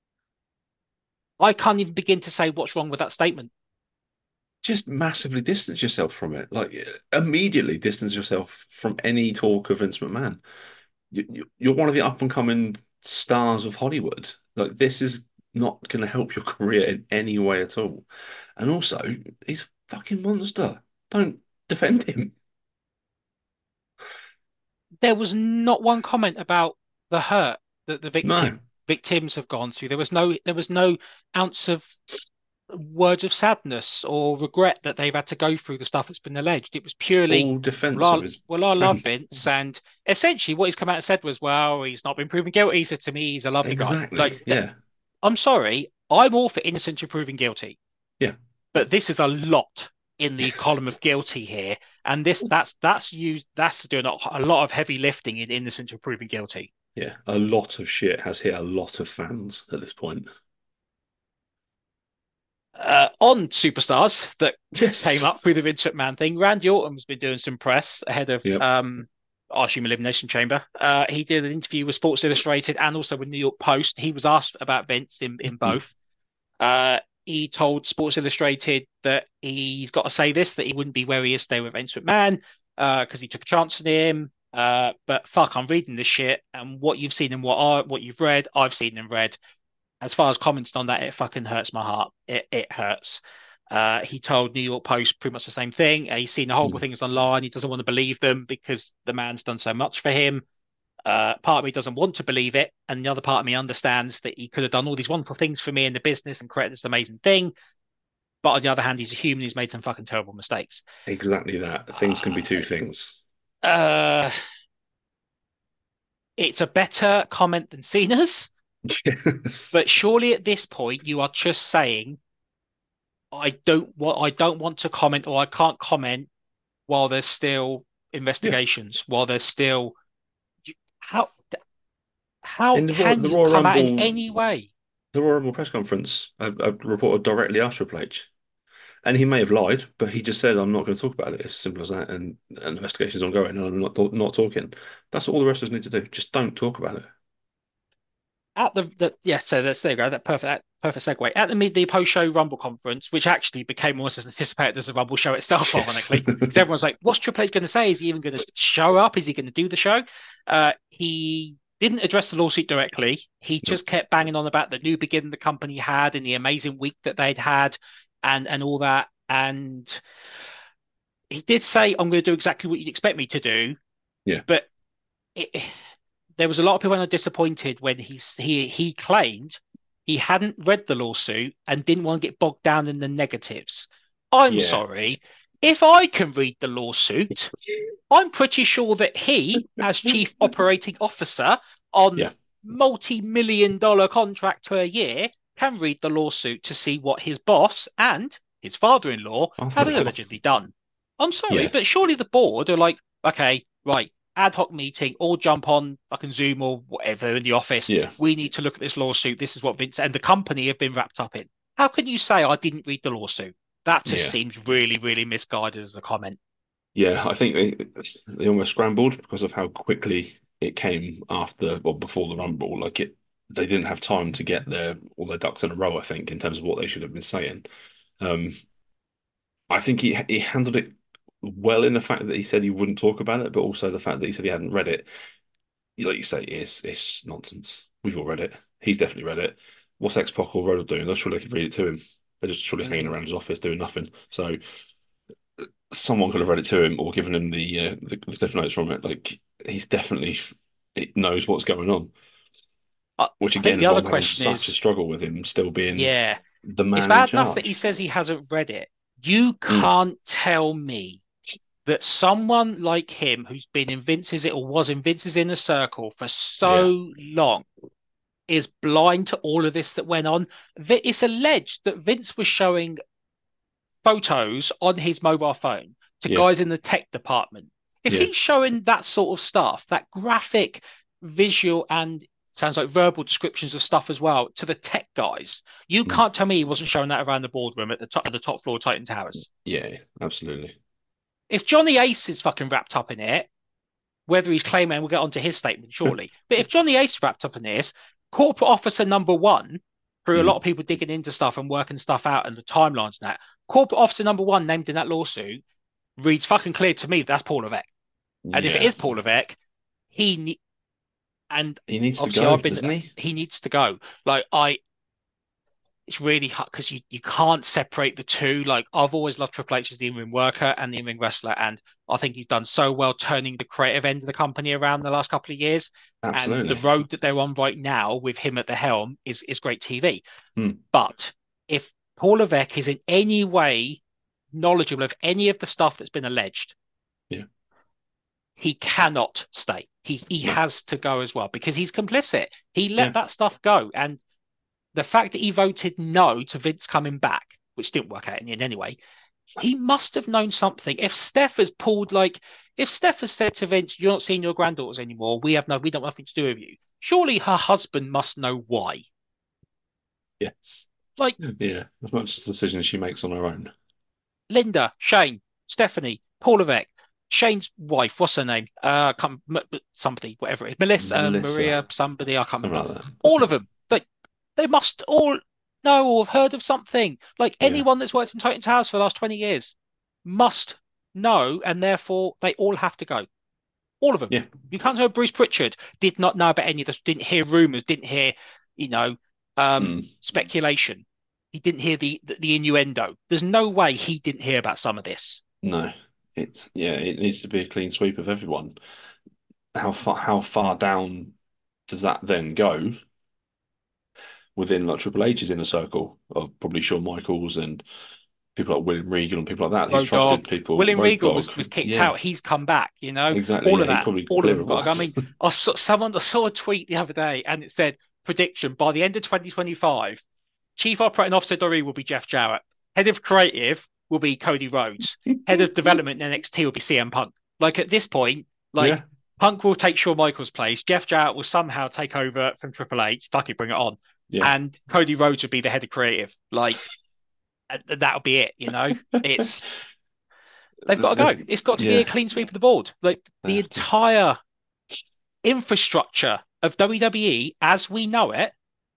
I can't even begin to say what's wrong with that statement. Just massively distance yourself from it. Like immediately distance yourself from any talk of Vince McMahon. You, you're one of the up and coming stars of Hollywood. Like this is not going to help your career in any way at all. And also, he's a fucking monster. Don't defend him. There was not one comment about the hurt that the No, victim victims have gone through. There was no there was no ounce of words of sadness or regret that they've had to go through the stuff that's been alleged. It was purely, all defense well, of I, his well, I love friend. Vince, and essentially what he's come out and said was, well, he's not been proven guilty, so to me, he's a lovely guy. Exactly. Like, th- Yeah. I'm sorry, I'm all for innocent to proven guilty, Yeah. but this is a lot in the column of guilty here, and this that's that's you that's doing a, a lot of heavy lifting in innocent to proven guilty. Yeah. A lot of shit has hit a lot of fans at this point. Uh, on superstars that came Yes. up through the Vince McMahon thing, Randy Orton's been doing some press ahead of Yep. um, I assume Elimination Chamber. Uh, he did an interview with Sports Illustrated and also with New York Post. He was asked about Vince in, in Mm. both. Uh, he told Sports Illustrated that he's got to say this, that he wouldn't be where he is today with Vince McMahon because uh, he took a chance on him. Uh, but fuck, I'm reading this shit, and what you've seen and what I, what you've read, I've seen and read. As far as commenting on that, it fucking hurts my heart. It it hurts. Uh, he told New York Post pretty much the same thing. Uh, he's seen the horrible Mm. things online. He doesn't want to believe them because the man's done so much for him. Uh, part of me doesn't want to believe it, and the other part of me understands that he could have done all these wonderful things for me in the business and created this amazing thing. But on the other hand, he's a human who's made some fucking terrible mistakes. Exactly that. Things can be two things. Uh, it's a better comment than Cena's, but Yes. surely at this point you are just saying I don't want I don't want to comment or I can't comment while there's still Yeah. investigations, while there's still how how In the Royal, can the you Royal come out in Rumble, any way? the Royal Rumble press conference, a, a reporter directly asked Triple H, and he may have lied, but he just said, "I'm not going to talk about it." It's as simple as that, and an investigation is ongoing, and I'm not not talking. That's all the wrestlers need to do. Just don't talk about it. At the, the yeah, so that's there you go. That perfect that perfect segue. At the mid the post show Rumble conference, which actually became almost as anticipated as the Rumble show itself, Yes. ironically, because everyone's like, "What's Triple H going to say? Is he even going to show up? Is he going to do the show?" Uh, he didn't address the lawsuit directly. He Nope. just kept banging on about the new beginning the company had and the amazing week that they'd had, and and all that. And he did say, "I'm going to do exactly what you'd expect me to do," Yeah. but it, there was a lot of people who were disappointed when he he he claimed he hadn't read the lawsuit and didn't want to get bogged down in the negatives. I'm Yeah. sorry. If I can read the lawsuit, I'm pretty sure that he, as chief operating officer on Yeah. multi-million dollar contract per year, can read the lawsuit to see what his boss and his father-in-law have Father-in-law. allegedly done. I'm sorry, Yeah. but surely the board are like, okay, right, ad hoc meeting, or jump on fucking Zoom or whatever in the office. Yeah. We need to look at this lawsuit. This is what Vince and the company have been wrapped up in. How can you say I didn't read the lawsuit? That just Yeah. seems really, really misguided as a comment. Yeah. I think they they almost scrambled because of how quickly it came after or before the Rumble. Like it, they didn't have time to get their all their ducks in a row. I think in terms of what they should have been saying. Um, I think he he handled it well in the fact that he said he wouldn't talk about it, but also the fact that he said he hadn't read it. Like you say, it's it's nonsense. We've all read it. He's definitely read it. What's X-Pac or Road doing? They're sure they could read it to him. They're just surely hanging Mm. around his office doing nothing. So someone could have read it to him or given him the uh, the, the cliff notes from it. Like he's definitely it knows what's going on. I, Which I think again the is why other I'm having question such a is, struggle with him still being yeah, the it's man in bad enough that he charge. says he hasn't read it. You No, can't tell me that someone like him, who's been in Vince's or was in Vince's inner circle for yeah, so long, is blind to all of this that went on. It's alleged that Vince was showing photos on his mobile phone to yeah, guys in the tech department. If yeah, he's showing that sort of stuff, that graphic, visual, and sounds like verbal descriptions of stuff as well to the tech guys. You Mm. can't tell me he wasn't showing that around the boardroom at the top of the top floor of Titan Towers. Yeah, absolutely. If Johnny Ace is fucking wrapped up in it, whether he's claiming, we'll get onto his statement shortly. But if Johnny Ace is wrapped up in this, corporate officer number one, through a lot Mm. of people digging into stuff and working stuff out and the timelines and that, corporate officer number one named in that lawsuit reads fucking clear to me that that's Paul Levesque. And if it Yeah. is Paul Levesque, he ne- and He needs to obviously go, I've been doesn't he? he needs to go. Like I it's really hard because you, you can't separate the two. Like I've always loved Triple H as the in-ring worker and the in-ring wrestler, and I think he's done so well turning the creative end of the company around the last couple of years. And the Absolutely. road that they're on right now with him at the helm is is great T V. Mm. But if Paul Levesque is in any way knowledgeable of any of the stuff that's been alleged, Yeah. he cannot stay. He he No. has to go as well because he's complicit. He let Yeah. that stuff go, and the fact that he voted no to Vince coming back, which didn't work out in the end anyway, he must have known something. If Steph has pulled, like, if Steph has said to Vince, "You're not seeing your granddaughters anymore. We have no, we don't have nothing to do with you." Surely her husband must know why. Yes. Like Yeah. As much as decisions she makes on her own. Linda, Shane, Stephanie, Paul Levesque, Shane's wife, what's her name? Uh, can't, somebody, whatever it is, Melissa, uh, Melissa. Maria, somebody, I can't Something remember. like that. All of them, like they must all know or have heard of something. Like Yeah. anyone that's worked in Titan Towers for the last twenty years must know, and therefore they all have to go. All of them. Yeah. You can't say Bruce Pritchard did not know about any of this, didn't hear rumors, didn't hear, you know, um, Mm. speculation. He didn't hear the, the the innuendo. There's no way he didn't hear about some of this. No. It's yeah, it needs to be a clean sweep of everyone. How far how far down does that then go within like Triple H's inner circle of probably Shawn Michaels and people like William Regal and people like that? He's Road trusted Dogg. people. William Road Regal Dogg. was, was kicked Yeah, out. He's come back, you know, exactly. all Yeah, of he's that, probably all of clear them. of Got, I us. mean, I saw someone, I saw a tweet the other day and it said, prediction by the end of twenty twenty-five, Chief Operating Officer Dory will be Jeff Jarrett. Head of Creative will be Cody Rhodes. Head of Development in N X T will be C M Punk. Like at this point, like Yeah. Punk will take Shawn Michaels' place. Jeff Jarrett will somehow take over from Triple H. Fuck it, bring it on. Yeah. And Cody Rhodes will be the head of creative. Like that'll be it. You know, it's they've got to This- go. It's got to be yeah. a clean sweep of the board. Like They the have to. entire infrastructure of W W E as we know it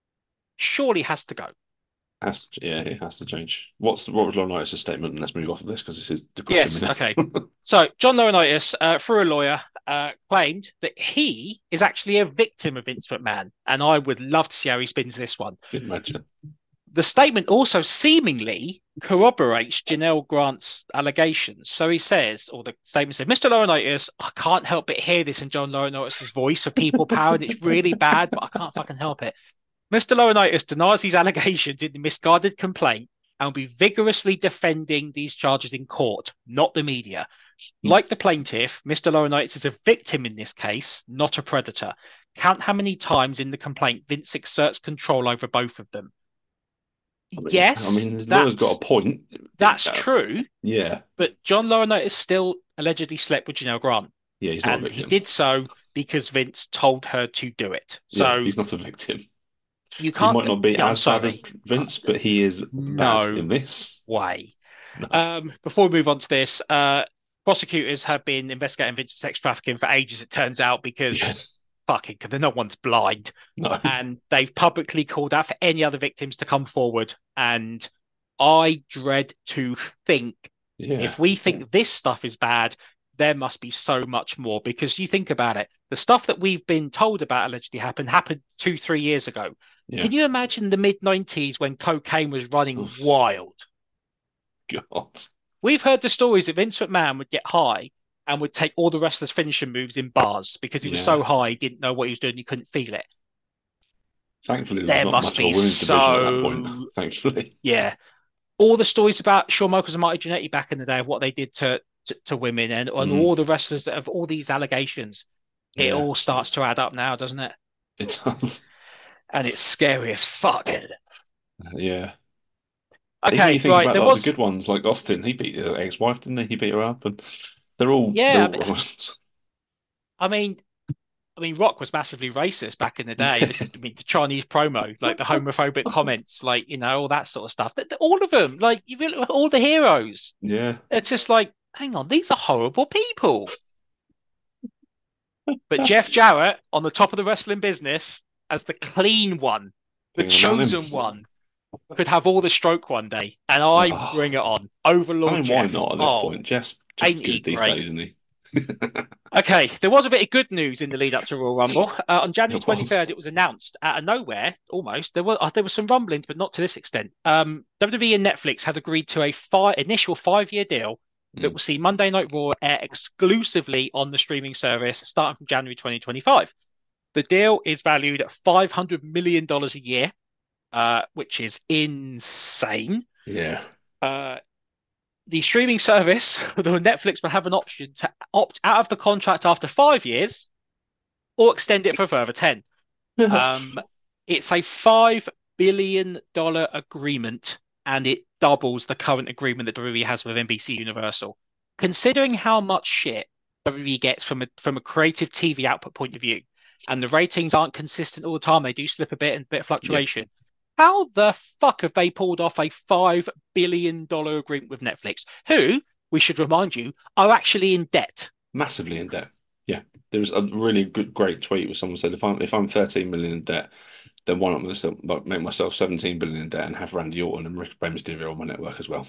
surely has to go. Has to, yeah, it has to change. What's what was Laurinaitis' statement? And let's move off of this because this is depressing Yes, me now. okay. So John Laurinaitis, uh, through a lawyer, uh, claimed that he is actually a victim of Vince McMahon, and I would love to see how he spins this one. Imagine. The statement also seemingly corroborates Janelle Grant's allegations. So he says, or the statement said, Mister Laurinaitis, I can't help but hear this in John Laurinaitis' voice of people power, and it's really bad, but I can't fucking help it. Mister Laurinaitis denies these allegations in the misguided complaint and will be vigorously defending these charges in court, not the media. Like the plaintiff, Mister Laurinaitis is a victim in this case, not a predator. Count how many times in the complaint Vince exerts control over both of them. I mean, Yes, I mean, the lawyer's that's, got a point. that's Uh, true, Yeah, but John Laurinaitis still allegedly slept with Janelle Grant, yeah, he's not a and he victim. did so because Vince told her to do it. Yeah, So he's not a victim. you He can't. might not be yeah, I'm as bad as sorry. Vince, but he is bad No. in this. way. No. Um, before we move on to this, uh, prosecutors have been investigating Vince for sex trafficking for ages, it turns out, because Yeah. fucking, because no one's blind. No. And they've publicly called out for any other victims to come forward. And I dread to think Yeah. if we think this stuff is bad, there must be so much more. Because you think about it, the stuff that we've been told about allegedly happened happened two, three years ago. Yeah. Can you imagine the mid nineties when cocaine was running Oof. wild? God. We've heard the stories that Vince McMahon would get high and would take all the wrestlers' finishing moves in bars because he was Yeah. so high he didn't know what he was doing, he couldn't feel it. Thankfully, there's There not must much of a be women's division at that so- point. Thankfully. Yeah. All the stories about Shawn Michaels and Marty Jannetty back in the day of what they did to to, to women and, and Mm. all the wrestlers that have all these allegations, it Yeah. all starts to add up now, doesn't it? It does. And it's scary as fuck. Yeah. Even when Okay, you think right. about There like was the good ones, like Austin, he beat his ex-wife, didn't he? He beat her up, and they're all Yeah, they're all I mean, I mean, I mean, Rock was massively racist back in the day. The, I mean, the Chinese promo, like the homophobic comments, like you know, all that sort of stuff. That all of them, like you really, all the heroes. Yeah. It's just like, hang on, these are horrible people. But Jeff Jarrett on the top of the wrestling business as the clean one, the Thinking about him. chosen one, could have all the stroke one day, and I bring it Oh, on. I Overlord mean, why Jeff. not at this Oh, point? Jeff's just ain't he good these great? days, isn't he? Okay, there was a bit of good news in the lead up to Royal Rumble. Uh, on January It was. twenty-third, it was announced out of nowhere, almost. There were uh, there were some rumblings, but not to this extent. Um, W W E and Netflix have agreed to a fi initial five-year deal that Mm. will see Monday Night Raw air exclusively on the streaming service starting from January twenty twenty-five. The deal is valued at five hundred million dollars a year, uh, which is insane. Yeah. Uh, the streaming service, the Netflix, will have an option to opt out of the contract after five years or extend it for a further ten. Um, it's a five billion dollar agreement and it doubles the current agreement that W W E has with N B C Universal. Considering how much shit W W E gets from a from a creative T V output point of view, and the ratings aren't consistent all the time, they do slip a bit and a bit of Yeah. fluctuation. How the fuck have they pulled off a five billion dollar agreement with Netflix, who, we should remind you, are actually in debt? Massively in debt. Yeah. There was a really good, great tweet where someone said, if I'm if I'm thirteen million in debt, then why not myself, like, make myself seventeen billion in debt and have Randy Orton and Rick Rey Mysterio on my network as well?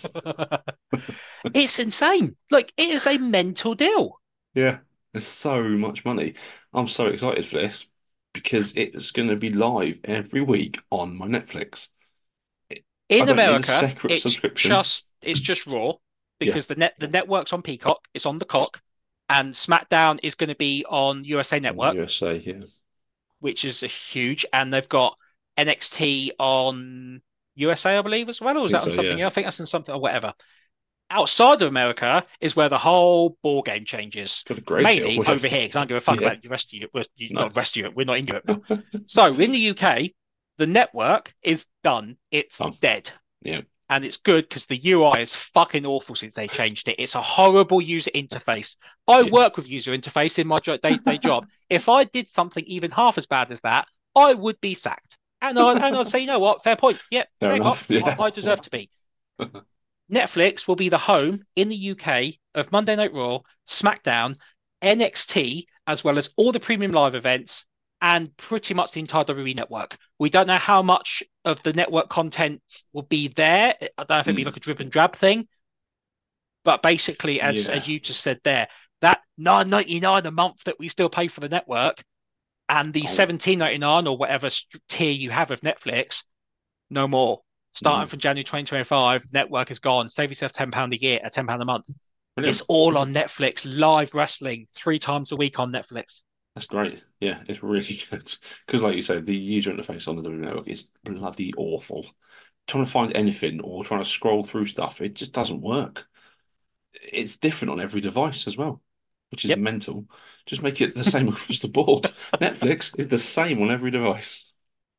It's insane. Like, it is a mental deal. Yeah. There's so much money. I'm so excited for this because it's going to be live every week on my Netflix. I In don't need a America, separate it's subscription. just it's just Raw Yeah. because the net the network's on Peacock, it's on the cock, and SmackDown is going to be on U S A It's on Network, U S A, yeah. which is a huge, and they've got N X T on U S A, I believe, as well, I or is think that so, on something yeah. else? I think that's on something or whatever. Outside of America is where the whole ball game changes. Got a great deal. Mainly We over have, here because I don't give a fuck yeah. about the rest of Europe. Well, you, No. not rest of Europe. We're not in Europe now. So in the U K, the network is done. It's Oh, dead. yeah. And it's good because the U I is fucking awful since they changed it. It's a horrible user interface. I work with Yes. user interface in my day-to-day job. If I did something even half as bad as that, I would be sacked. And, I, and I'd say, you know what? Fair point. Yep, Fair hang on. enough. I, Yeah. I deserve to be. Netflix will be the home in the U K of Monday Night Raw, SmackDown, N X T, as well as all the premium live events and pretty much the entire W W E network. We don't know how much of the network content will be there. I don't know if it'd be Mm. like a drip and drab thing, but basically, as Yeah. as you just said there, that nine ninety-nine a month that we still pay for the network and the Oh, seventeen ninety-nine or whatever tier you have of Netflix, no more. Starting mm. from January twenty twenty-five, network is gone. Save yourself ten pounds a year, at ten pounds a month. It's Brilliant. all on Netflix, live wrestling three times a week on Netflix. That's great. Yeah, it's really good. Because, like you said, the user interface on the W W E Network is bloody awful. Trying to find anything or trying to scroll through stuff, it just doesn't work. It's different on every device as well, which is Yep. mental. Just make it the same across the board. Netflix is the same on every device.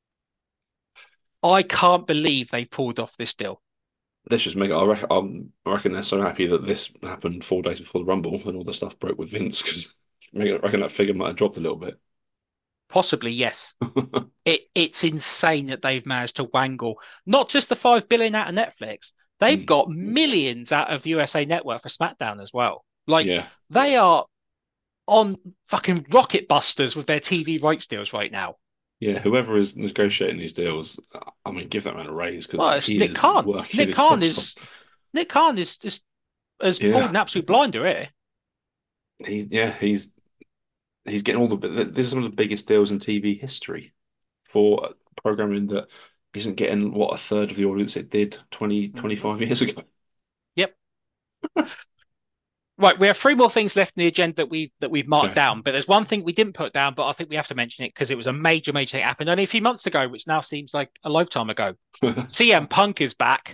I can't believe they pulled off this deal. This just make it. I reckon, um, I reckon they're so happy that this happened four days before the Rumble and all the stuff broke with Vince because I reckon that figure might have dropped a little bit. Possibly, yes. It it's insane that they've managed to wangle not just the five billion out of Netflix, they've Mm. got millions out of U S A Network for SmackDown as well. Like Yeah, they are on fucking rocket busters with their T V rights deals right now. yeah. Whoever is negotiating these deals, I mean, give that man a raise because Well, it's he Nick is Khan. working Nick his Khan socks off. is Nick Khan is just has pulled Yeah, an absolute blinder here. he's yeah he's he's getting all the. This is some of the biggest deals in T V history for programming that isn't getting what a third of the audience it did twenty, Mm-hmm. twenty-five years ago. Yep. Right, we have three more things left in the agenda that we that we've marked Okay. down, but there's one thing we didn't put down, but I think we have to mention it because it was a major, major thing that happened only a few months ago, which now seems like a lifetime ago. C M Punk is back.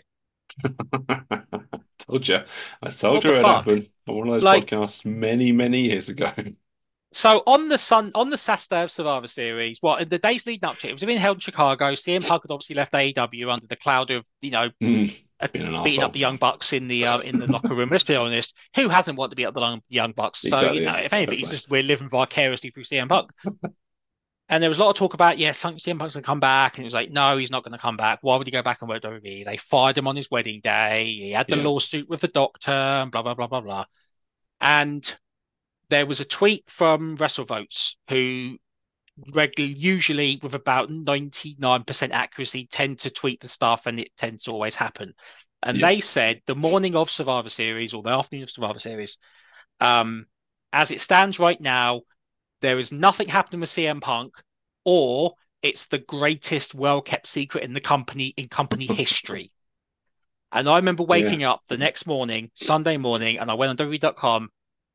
Told you. I told What you the it'd fuck? happen on one of those Like, podcasts many, many years ago. So on the sun on the Saturday of Survivor Series, what in the days leading up to it, it was being held in Chicago. C M Punk had obviously left A E W under the cloud of, you know, Mm, uh, being an beating up arsehole. the Young Bucks in the uh, in the locker room. Let's be honest, who hasn't wanted to beat up the Young, Young Bucks? So, you Exactly, know, yeah. if Fair anything, it's play. just we're living vicariously through C M Punk. And there was a lot of talk about, yeah, C M Punk's gonna come back, and it was like, no, he's not gonna come back. Why would he go back and work W W E? They fired him on his wedding day. He had the Yeah, lawsuit with the doctor, and blah blah blah blah blah. And there was a tweet from WrestleVotes, who regularly, usually with about ninety-nine percent accuracy, tend to tweet the stuff, and it tends to always happen. And yeah, they said the morning of Survivor Series or the afternoon of Survivor Series, um, as it stands right now, there is nothing happening with C M Punk, or it's the greatest well-kept secret in the company in company history. And I remember yeah, waking up the next morning, Sunday morning, and I went on W W E dot com,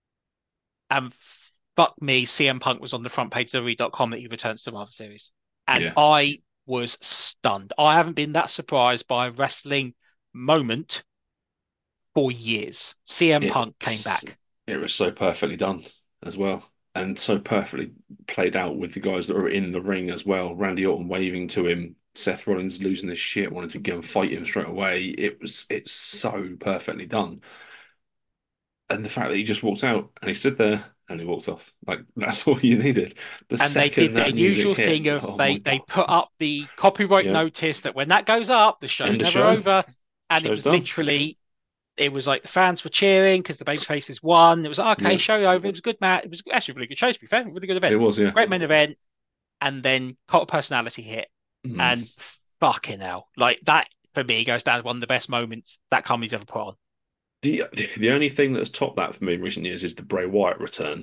and fuck me, C M Punk was on the front page of W W E dot com that he returns to Survivor Series. And yeah. I was stunned. I haven't been that surprised by a wrestling moment for years. C M Punk came It's back. it was so perfectly done as well, and so perfectly played out with the guys that were in the ring as well. Randy Orton waving to him, Seth Rollins losing his shit, wanted to go and fight him straight away. It was it's so perfectly done, and the fact that he just walked out and he stood there and he walked off, like that's all you needed. The And they second did their that music usual hit, thing of oh my they they God, put up the copyright yeah, notice that when that goes up, the show's end of never show, over. And it show's was done. literally, it was like the fans were cheering because the babyfaces won. It was like, okay, Yeah, show over. It was a good match. It was actually a really good show, to be fair. Really good it event. was, yeah. Great main event. And then cult of personality hit. Mm. And fucking hell. Like that for me goes down as one of the best moments that company's ever put on. The the only thing that's topped that for me in recent years is the Bray Wyatt return,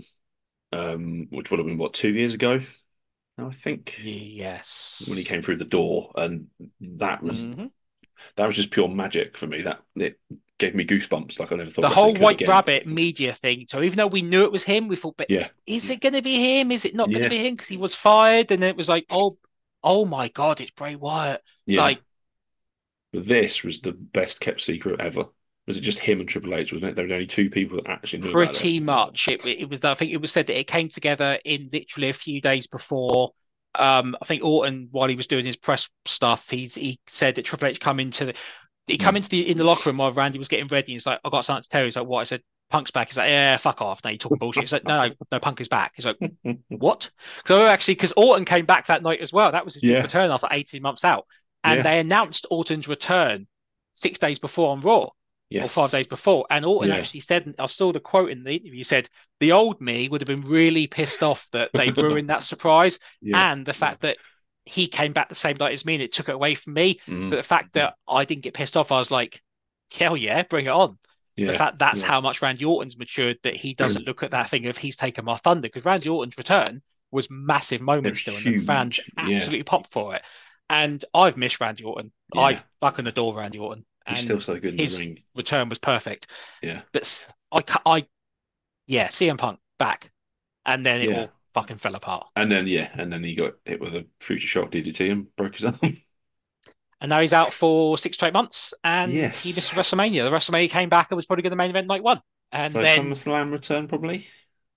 um, which would have been what two years ago, I think, when he Yes. came through the door, and that was Hmm. that was just pure magic for me. That it gave me goosebumps like I never thought The wrestling whole could White again. Rabbit media thing. So even though we knew it was him, we thought, but Yeah, is it going to be him? Is it not going to yeah, be him? Because he was fired, and then it was like, oh, oh my God, it's Bray Wyatt. yeah. Like But this was the best kept secret ever. Was it just him and Triple H? Wasn't it? There were only two people that actually knew about it. pretty much. It, it was. I think it was said that it came together in literally a few days before. Um, I think Orton, while he was doing his press stuff, he's he said that Triple H come into the he come Mm. into the in the locker room while Randy was getting ready. He's like, I got something to tell you. He's like, what? I said, Punk's back. He's like, yeah, fuck off. Now you're talking bullshit. He's like, no, no, no, Punk is back. He's like, what? So actually, because Orton came back that night as well. That was his big Yeah, return after eighteen months out. And yeah, they announced Orton's return six days before on Raw, or five yes, days before. And Orton yeah, actually said, I saw the quote in the interview, he said, the old me would have been really pissed off that they ruined that surprise. yeah. And the fact that he came back the same night as me and it took it away from me. But Mm. the fact that I didn't get pissed off, I was like, hell yeah, bring it on. The Yeah, fact that's how much Randy Orton's matured, that he doesn't look at that thing of he's taken my thunder, because Randy Orton's return was massive it moment was still, and the fans huge. Yeah, absolutely popped for it. And I've missed Randy Orton. I yeah. fucking adore Randy Orton, He's still and so good in the his ring. return was perfect. Yeah, But I, I, yeah, C M Punk back, and then it yeah. all fucking fell apart. And then yeah, and then he got hit with a future shock D D T and broke his arm. And now he's out for six to eight months, and he Yes. missed WrestleMania. The WrestleMania came back and was probably going to main event night one, and So then SummerSlam return probably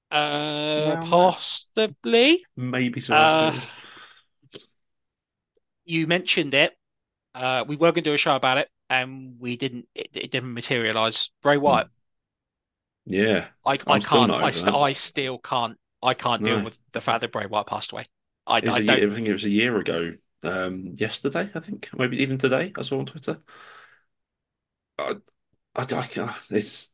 uh, around that. possibly. Maybe Survivor Uh, Series. you mentioned it. Uh, we were going to do a show about it, and we didn't. It, it didn't materialize. Bray Wyatt. Hmm. Yeah, I I I'm still can't. not I over st that. I still can't. I can't deal No, with the fact that Bray Wyatt passed away. I it was I a year. don't. I think it was a year ago. Um, yesterday, I think, maybe even today. I saw on Twitter. I, I, I can't- it's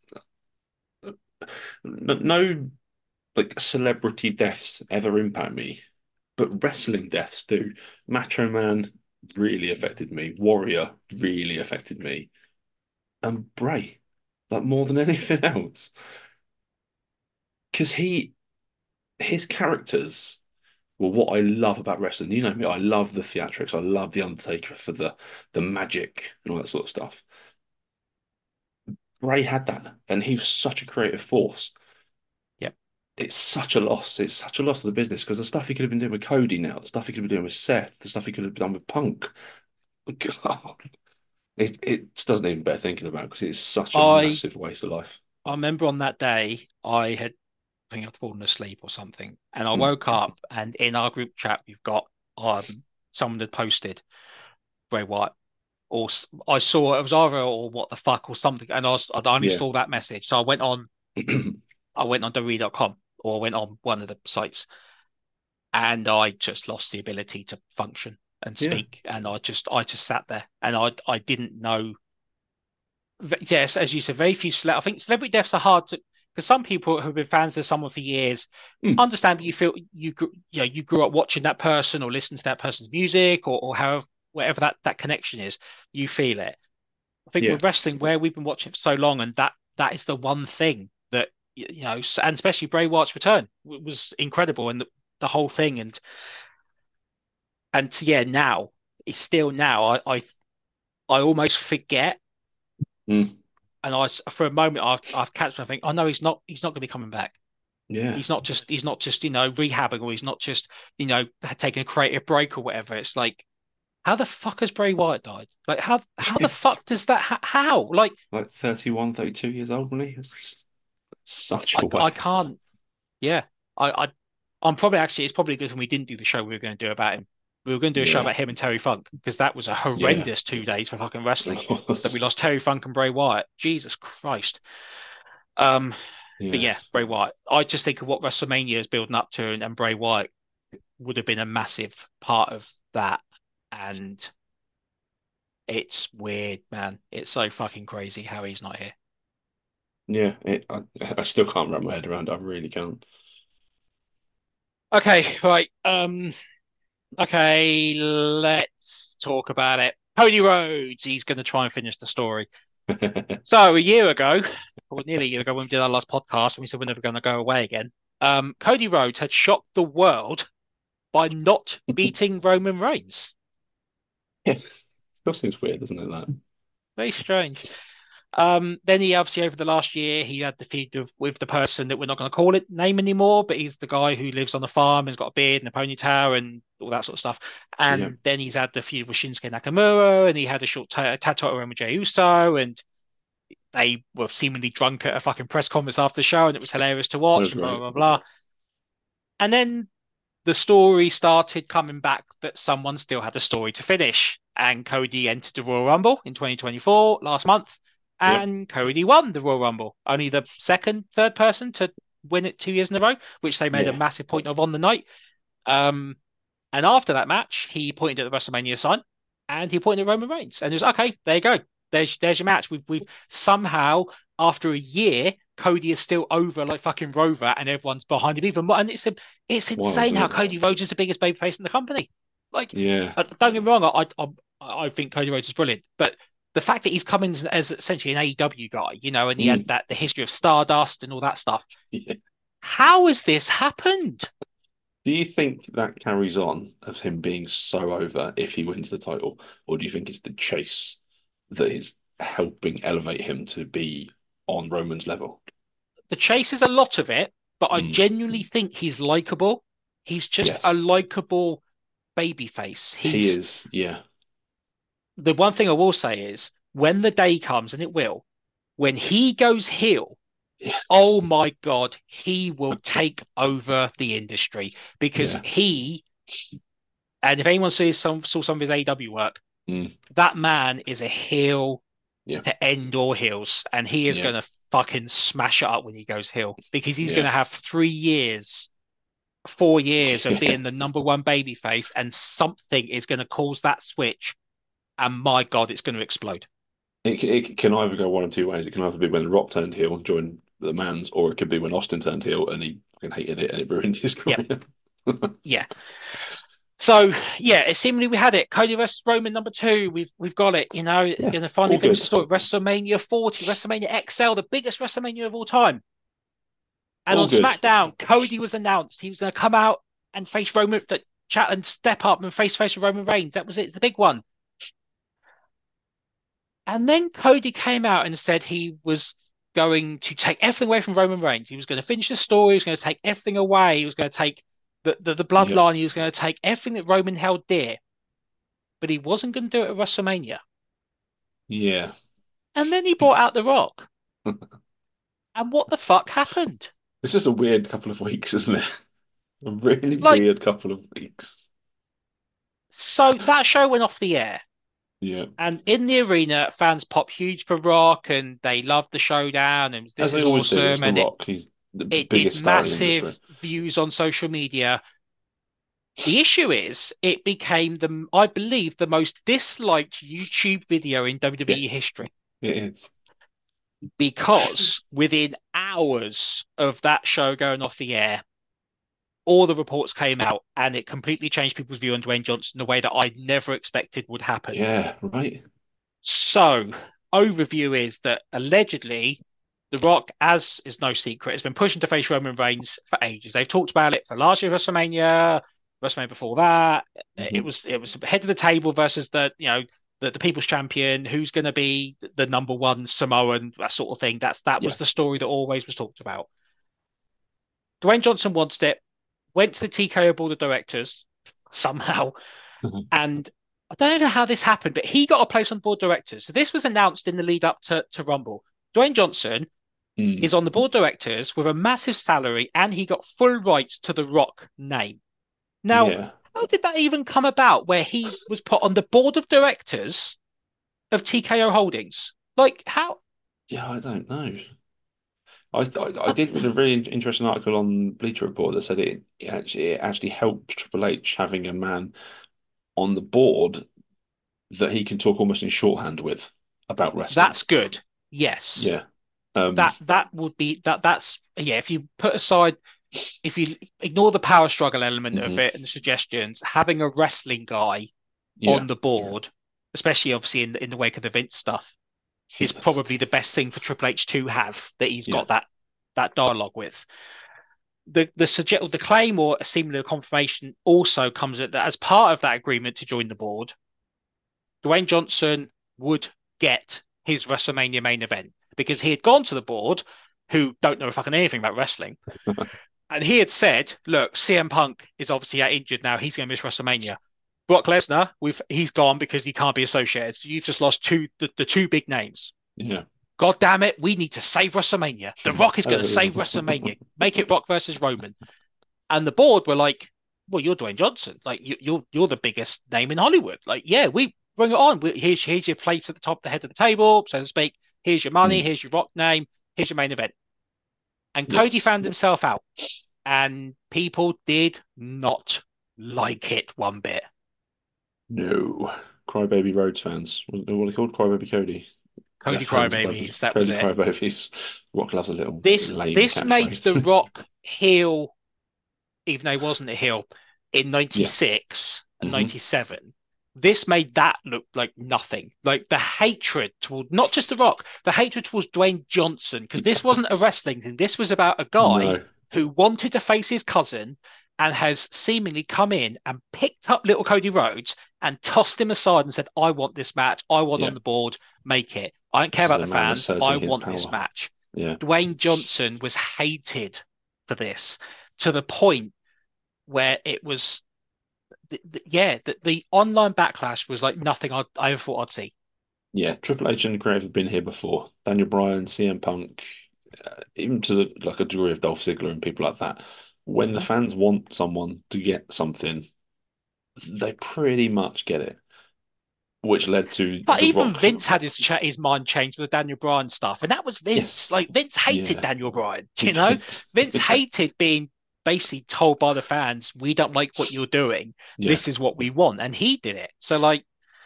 no, no like celebrity deaths ever impact me, but wrestling deaths do. Macho Man really affected me. Warrior really affected me, and Bray, like more than anything else, because he his characters were what I love about wrestling. You know me, I love the theatrics. I love the Undertaker for the the magic and all that sort of stuff. Bray had that, and he was such a creative force. Yep. It's such a loss. It's such a loss to the business because the stuff he could have been doing with Cody now, the stuff he could have been doing with Seth, the stuff he could have done with Punk. God, it it just doesn't even bear thinking about because it's such a I massive waste of life. I remember on that day I had I think I'd fallen asleep or something. And I Mm. woke up, and in our group chat, we've got um someone had posted Bray Wyatt, or I saw it was either or what the fuck or something, and I was I only Yeah. saw that message, so I went on I went on W W E dot com or went on one of the sites, and I just lost the ability to function and Yeah. speak, and I just I just sat there, and I I didn't know. Yes, as you said, very few. Cele I think celebrity deaths are hard to, because some people who've been fans of someone for years Mm. understand. You feel you you know you grew up watching that person or listening to that person's music, or or however whatever that that connection is, you feel it. I think Yeah. with wrestling, where we've been watching for so long, and that that is the one thing that you know, and especially Bray Wyatt's return was incredible, and the, the whole thing, and and to, yeah, now it's still now. I I I almost forget, Mm. and I for a moment I've I've catched myself. I think, oh no, he's not he's not going to be coming back. Yeah. He's not just he's not just you know rehabbing, or he's not just you know taking a creative break or whatever. It's like, how the fuck has Bray Wyatt died? Like how how the Yeah. fuck does that how like Like thirty-one, thirty-two years old, wasn't he? It's just such I a I waste. can't. Yeah, I, I, I'm probably actually it's probably good when we didn't do the show we were going to do about him. We were going to do a show Yeah. about him and Terry Funk, because that was a Yeah. horrendous two days for fucking wrestling. It That we was. lost Terry Funk and Bray Wyatt. Jesus Christ. Um, but Yeah. yeah, Bray Wyatt. I just think of what WrestleMania is building up to, and, and Bray Wyatt would have been a massive part of that. And it's weird, man. It's so fucking crazy how he's not here. Yeah. It, I, I still can't wrap my head around it. I really can't. Okay, right. Um, Okay, let's talk about it. Cody Rhodes, he's going to try and finish the story. So a year ago, or nearly a year ago, when we did our last podcast, and we said we're never going to go away again, um, Cody Rhodes had shocked the world by not beating Roman Reigns. Yeah. Still seems weird, doesn't it? That. Very strange. Um, then he obviously over the last year he had the feud of, with the person that we're not going to call it name anymore, but he's the guy who lives on the farm, has got a beard and a ponytail and all that sort of stuff. Yeah. And then he's had the feud with Shinsuke Nakamura, and he had a short t- tattoo around with Jey Uso, and they were seemingly drunk at a fucking press conference after the show, and it was hilarious to That watch, was and blah great. blah blah. And then the story started coming back that someone still had a story to finish. And Cody entered the Royal Rumble in twenty twenty-four last month, Yep. and Cody won the Royal Rumble. Only the second, third person to win it two years in a row, which they made a Yeah. massive point of on the night. Um, and after that match, he pointed at the WrestleMania sign, and he pointed at Roman Reigns, and it was okay. There you go. There's there's your match. We've we've somehow, after a year, Cody is still over like fucking Rover, and everyone's behind him even more. And it's it's Wild, insane isn't how it? Cody Rhodes is the biggest babyface in the company. Like, Yeah. uh, don't get me wrong, I I I think Cody Rhodes is brilliant, but the fact that he's coming as, as essentially an A E W guy, you know, and he had Mm. that the history of Stardust and all that stuff. Yeah. How has this happened? Do you think that carries on of him being so over if he wins the title, or do you think it's the chase that is helping elevate him to be on Roman's level? The chase is a lot of it, but I Mm. genuinely think he's likable. He's just a Yes, likable babyface. he He's is. Yeah. the one thing I will say is when the day comes, and it will, when he goes heel, Yeah. oh my God, he will take over the industry, because Yeah. he, and if anyone sees some saw some of his A E W work, Mm. that man is a heel Yeah. to end all heels, and he is Yeah. going to fucking smash it up when he goes heel, because he's going Yeah. to have three years, four years of Yeah. being the number one babyface, and something is going to cause that switch, and my God, it's going to explode. It, it can either go one of two ways. It can either be when The Rock turned heel and joined the Mans, or it could be when Austin turned heel and he fucking hated it and it ruined his Yep. career. Yeah. So yeah, it seemingly we had it. Cody versus Roman number two. We've we've got it. You know, it's Yeah, going to finally all finish good. the story. WrestleMania forty, WrestleMania X L, the biggest WrestleMania of all time. And All on good. SmackDown, Cody was announced. He was going to come out and face Roman, chat and step up and face face with Roman Reigns. That was it. It's the big one. And then Cody came out and said he was going to take everything away from Roman Reigns. He was going to finish the story. He was going to take everything away. He was going to take the, the, the Yep. bloodline. He was going to take everything that Roman held dear. But he wasn't going to do it at WrestleMania. Yeah. And then he brought out The Rock. And what the fuck happened? It's just a weird couple of weeks, isn't it? A really Like, weird couple of weeks. so that show went off the air. Yeah. And in the arena, fans pop huge for Rock and they loved the showdown and As this they is always do. It's awesome. The And it, Rock. He's the it did biggest star in the industry. massive views on social media. The issue is it became the, I believe, the most disliked YouTube video in W W E Yes, history it is. because within hours of that show going off the air, all the reports came out and it completely changed people's view on Dwayne Johnson in a way that I never expected would happen. Yeah, right. So, overview is that allegedly, The Rock, as is no secret, has been pushing to face Roman Reigns for ages. They've talked about it for last year WrestleMania, WrestleMania before that. It Hmm. was it was head of the table versus the you know the, the People's Champion. Who's going to be the number one Samoan? That sort of thing. That's that was Yeah. the story that always was talked about. Dwayne Johnson wanted it. Went to the T K O board of directors somehow, Mhm. and I don't know how this happened, but he got a place on board of directors. So this was announced in the lead up to, to Rumble. Dwayne Johnson Mm. is on the board of directors with a massive salary, and he got full rights to the Rock name. Now, Yeah. how did that even come about where he was put on the board of directors of T K O Holdings? Like, how? Yeah, I don't know. I I, I I, did read a really in- interesting article on Bleacher Report that said it, it actually it actually helps Triple H having a man on the board that he can talk almost in shorthand with about wrestling. that's good. Yes. Yeah. Um. That that would be that that's yeah, if you put aside if you ignore the power struggle element of Mhm. it and the suggestions, having a wrestling guy Yeah. on the board, especially obviously in in the wake of the Vince stuff, is probably Yes. the best thing for Triple H to have that he's Yeah. got that that dialogue with. The the suggest the claim or a similar confirmation also comes at that as part of that agreement to join the board, Dwayne Johnson would get his WrestleMania main event because he had gone to the board, who don't know fucking anything about wrestling, and he had said, "Look, C M Punk is obviously out injured now. He's going to miss WrestleMania. Brock Lesnar, we've he's gone because he can't be associated. So you've just lost two the, the two big names. Yeah. God damn it, we need to save WrestleMania. The Rock is going to save WrestleMania. Make it Rock versus Roman." And the board were like, "Well, you're Dwayne Johnson. Like you, you're you're the biggest name in Hollywood. Like, yeah, we bring it on. Here's here's your place at the top, the head of the table, so to speak. Here's your money. Mm. Here's your Rock name. Here's your main event." And Cody Yes. found himself out, and people did not like it one bit. No. Crybaby Rhodes fans. What what are they called? Crybaby Cody. They're Cody fans of W. Crybabies, that was Cody it. Crybabies. Rock loves a little This lame this made The catchphrase. Rock heel, even though he wasn't a heel in Yeah. ninety-six and Hmm. ninety-seven. This made that look like nothing. Like the hatred toward not just The Rock, the hatred towards Dwayne Johnson, because this wasn't a wrestling thing. This was about a guy No. who wanted to face his cousin and has seemingly come in and picked up little Cody Rhodes and tossed him aside and said, "I want this match. I want Yeah. on the board. Make it. I don't care This is about a the man fans. I asserting his want this power. match." Yeah. Dwayne Johnson was hated for this to the point where it was th- th- yeah, the, the online backlash was like nothing I, I ever thought I'd see. Yeah. Triple H and Creative have been here before. Daniel Bryan, C M Punk, uh, even to the, like a degree of Dolph Ziggler and people like that. When the Mhm. fans want someone to get something, they pretty much get it, which led to But The even Rock. Vince had his cha- his mind changed with the Daniel Bryan stuff, and that was Vince. Yes. Like Vince hated Yeah. Daniel Bryan, He you know. did. Vince Yeah. hated being basically told by the fans, "We don't like what you're doing. Yeah. This is what we want," and he did it. So like,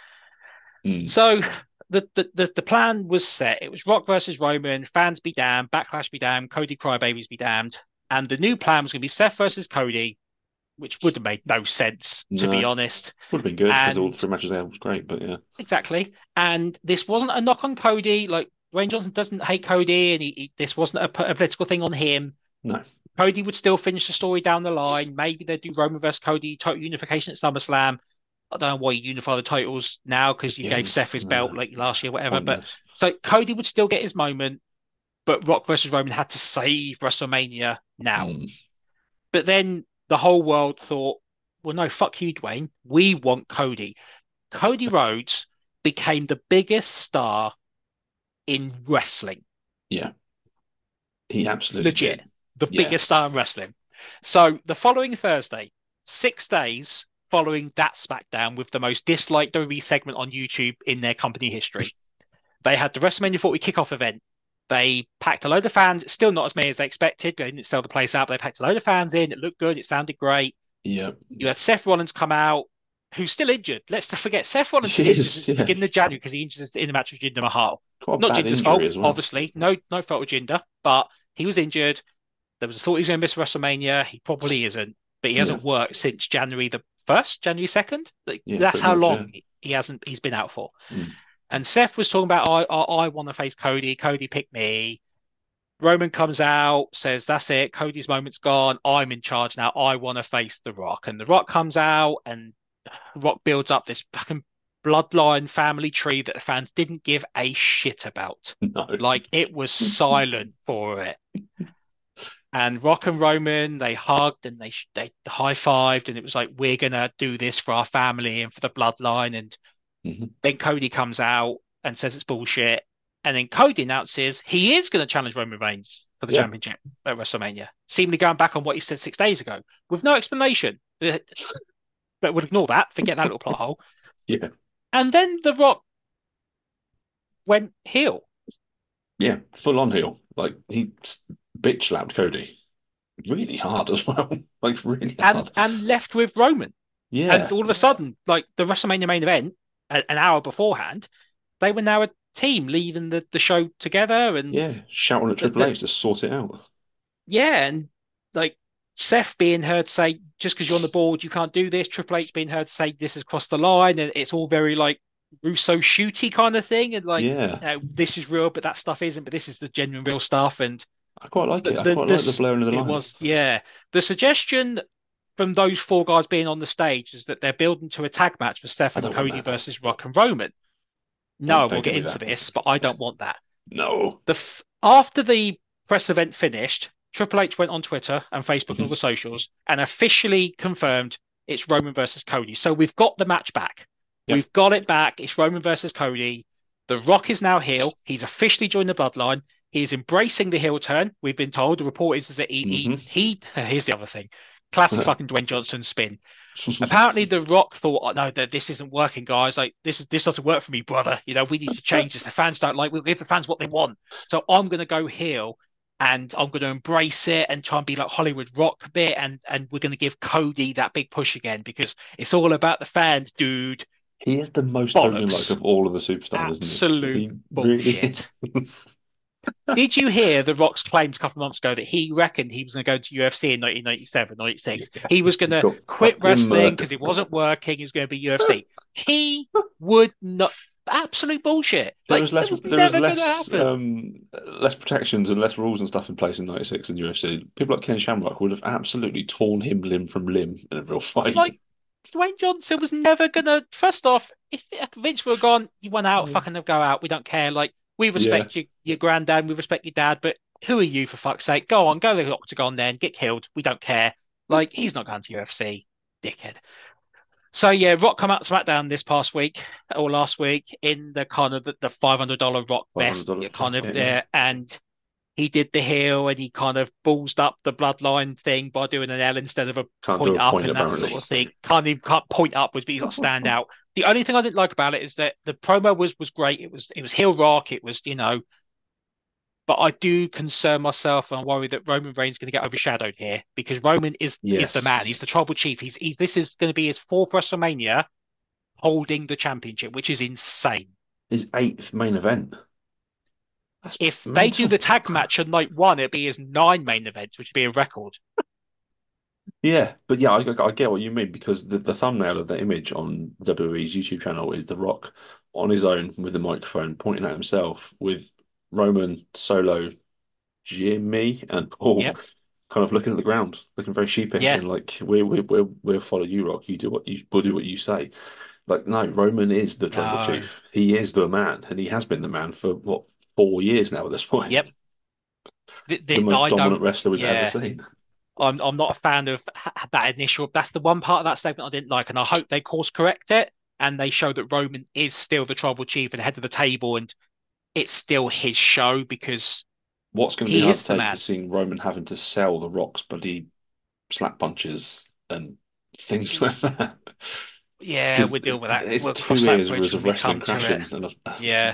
Mm. so the the the, the plan was set. It was Rock versus Roman. Fans be damned. Backlash be damned. Cody Crybabies be damned. And the new plan was going to be Seth versus Cody, which would have made no sense, to No. be honest. Would have been good because all And three matches there was great, but yeah. exactly. And this wasn't a knock on Cody. Like Dwayne Johnson doesn't hate Cody, and he, he, this wasn't a, a political thing on him. No. Cody would still finish the story down the line. Maybe they'd do Roman versus Cody total unification at SummerSlam. I don't know why you unify the titles now because you Yeah. gave Seth his belt No. like last year, whatever. But Pointless. so Cody would still get his moment, but Rock versus Roman had to save WrestleMania now. Mm. But then the whole world thought, well, no, fuck you, Dwayne. We want Cody. Cody Rhodes became the biggest star in wrestling. Yeah. He absolutely Legit. did. the Yeah. biggest star in wrestling. So the following Thursday, six days following that SmackDown with the most disliked W W E segment on YouTube in their company history, they had the WrestleMania forty kickoff event. They packed a load of fans, still not as many as they expected. They didn't sell the place out, but they packed a load of fans in. It looked good. It sounded great. Yeah. You had Seth Rollins come out, who's still injured. Let's not forget, Seth Rollins was He injured is, at the yeah. beginning of January because he injured in the match with Jinder Mahal. Quite a Not bad Jinder's injury fault, as well. obviously. No, no fault with Jinder, but he was injured. There was a thought he was going to miss WrestleMania. He probably isn't, but he Yeah. hasn't worked since January the first, January second. Like, Yeah, that's pretty how much, long yeah. he hasn't. He's been out for. Mm. And Seth was talking about, I, I, I want to face Cody. Cody picked me. Roman comes out, says, that's it. Cody's moment's gone. I'm in charge now. I want to face The Rock. And The Rock comes out, and Rock builds up this fucking bloodline family tree that the fans didn't give a shit about. No. Like, it was silent for it. And Rock and Roman, they hugged and they they high fived, and it was like, we're gonna do this for our family and for the bloodline. And Mm-hmm. then Cody comes out and says it's bullshit. And then Cody announces he is going to challenge Roman Reigns for the Yeah. championship at WrestleMania, seemingly going back on what he said six days ago with no explanation. But we'll ignore that, forget that little plot hole. Yeah. And then The Rock went heel. Yeah, full on heel. Like he bitch slapped Cody really hard as well. Like really and hard. and left with Roman. Yeah. And all of a sudden, like the WrestleMania main event, a- an hour beforehand, they were now a team leaving the, the show together. And Yeah, shouting at the, Triple the, H to sort it out. yeah, and like Seth being heard say, just because you're on the board, you can't do this. Triple H being heard say this has crossed the line, and it's all very like Russo shooty kind of thing, and like, Yeah, you know, this is real, but that stuff isn't. But this is the genuine real stuff, and I quite like the it. I the, quite the like the blurring of the it lines. was yeah. The suggestion from those four guys being on the stage is that they're building to a tag match for I Steph and don't want Cody that. versus Rock and Roman. No, Don't, we'll don't get give me into that. this, but I don't want that. No. The f- after the press event finished, Triple H went on Twitter and Facebook and all Mhm. the socials and officially confirmed it's Roman versus Cody. So we've got the match back. Yep. We've got it back. It's Roman versus Cody. The Rock is now heel. He's officially joined the bloodline. He's embracing the heel turn. We've been told. The report is that he, Mhm. he, he here's the other thing. Classic fucking Dwayne Johnson spin. Apparently, The Rock thought, oh, no, that this isn't working, guys. Like this is this doesn't work for me, brother. You know, we need to change this. The fans don't like. We'll give the fans what they want. So I'm going to go heel, and I'm going to embrace it and try and be like Hollywood Rock a bit, and and we're going to give Cody that big push again because it's all about the fans, dude. He is the most Bollocks. Hogan-like of all of the superstars, Absolute isn't he? He bullshit. really is. Did you hear The Rock's claims a couple of months ago that he reckoned he was going to go to U F C in nineteen ninety-seven, ninety-six? Yeah. He was going to Got quit fucking wrestling murdered. because it wasn't working. He was going to be U F C. He would not. Absolute bullshit. There Like, was less, that was there was never going to less, happen. um, less protections and less rules and stuff in place in ninety-six in U F C. People like Ken Shamrock would have absolutely torn him limb from limb in a real fight. Like, Dwayne Johnson was never going to. First off, if Vince were gone, you went out, Mm. fucking go out. We don't care. Like, we respect your, your granddad, we respect your dad, but who are you, for fuck's sake? Go on, go to the octagon then, get killed. We don't care. Like, he's not going to U F C, dickhead. So yeah, Rock come out to SmackDown this past week or last week in the kind of the, the five hundred dollar Rock vest, five hundred dollars kind of jacket, there, yeah. and he did the heel and he kind of ballsed up the bloodline thing by doing an L instead of a Can't point do a up point, and that apparently. sort of thing. Can't even can't point upwards, but he's got to stand out. The only thing I didn't like about it is that the promo was was great. It was it was heel Rock. It was, you know. But I do concern myself and worry that Roman Reigns is going to get overshadowed here because Roman is is the man. Yes. He's the tribal chief. He's he's this is going to be his fourth WrestleMania holding the championship, which is insane. His eighth main event. That's If they mental. do the tag match on night one, it'd be his nine main events, which would be a record. Yeah, but yeah, I, I get what you mean because the, the thumbnail of the image on W W E's YouTube channel is The Rock on his own with the microphone pointing at himself with Roman, Solo, Jimmy, and Paul Yep. kind of looking at the ground, looking very sheepish Yeah. and like we we we we'll follow you, Rock. You do what you we'll do what you say. Like no, Roman is the tribal No. chief. He is the man, and he has been the man for what four years now at this point. Yep. The, the, The most I dominant don't. wrestler we've Yeah. ever seen. I'm I'm not a fan of h- that initial. That's the one part of that segment I didn't like, and I hope they course correct it and they show that Roman is still the tribal chief and head of the table, and it's still his show because What's going to be He hard to is the take man. is seeing Roman having to sell the Rock's bloody slap punches and things like that. Yeah, Because we'll deal with that. it's We'll two cross that eras bridge when of we wrestling come to it. crashing, and I- Yeah.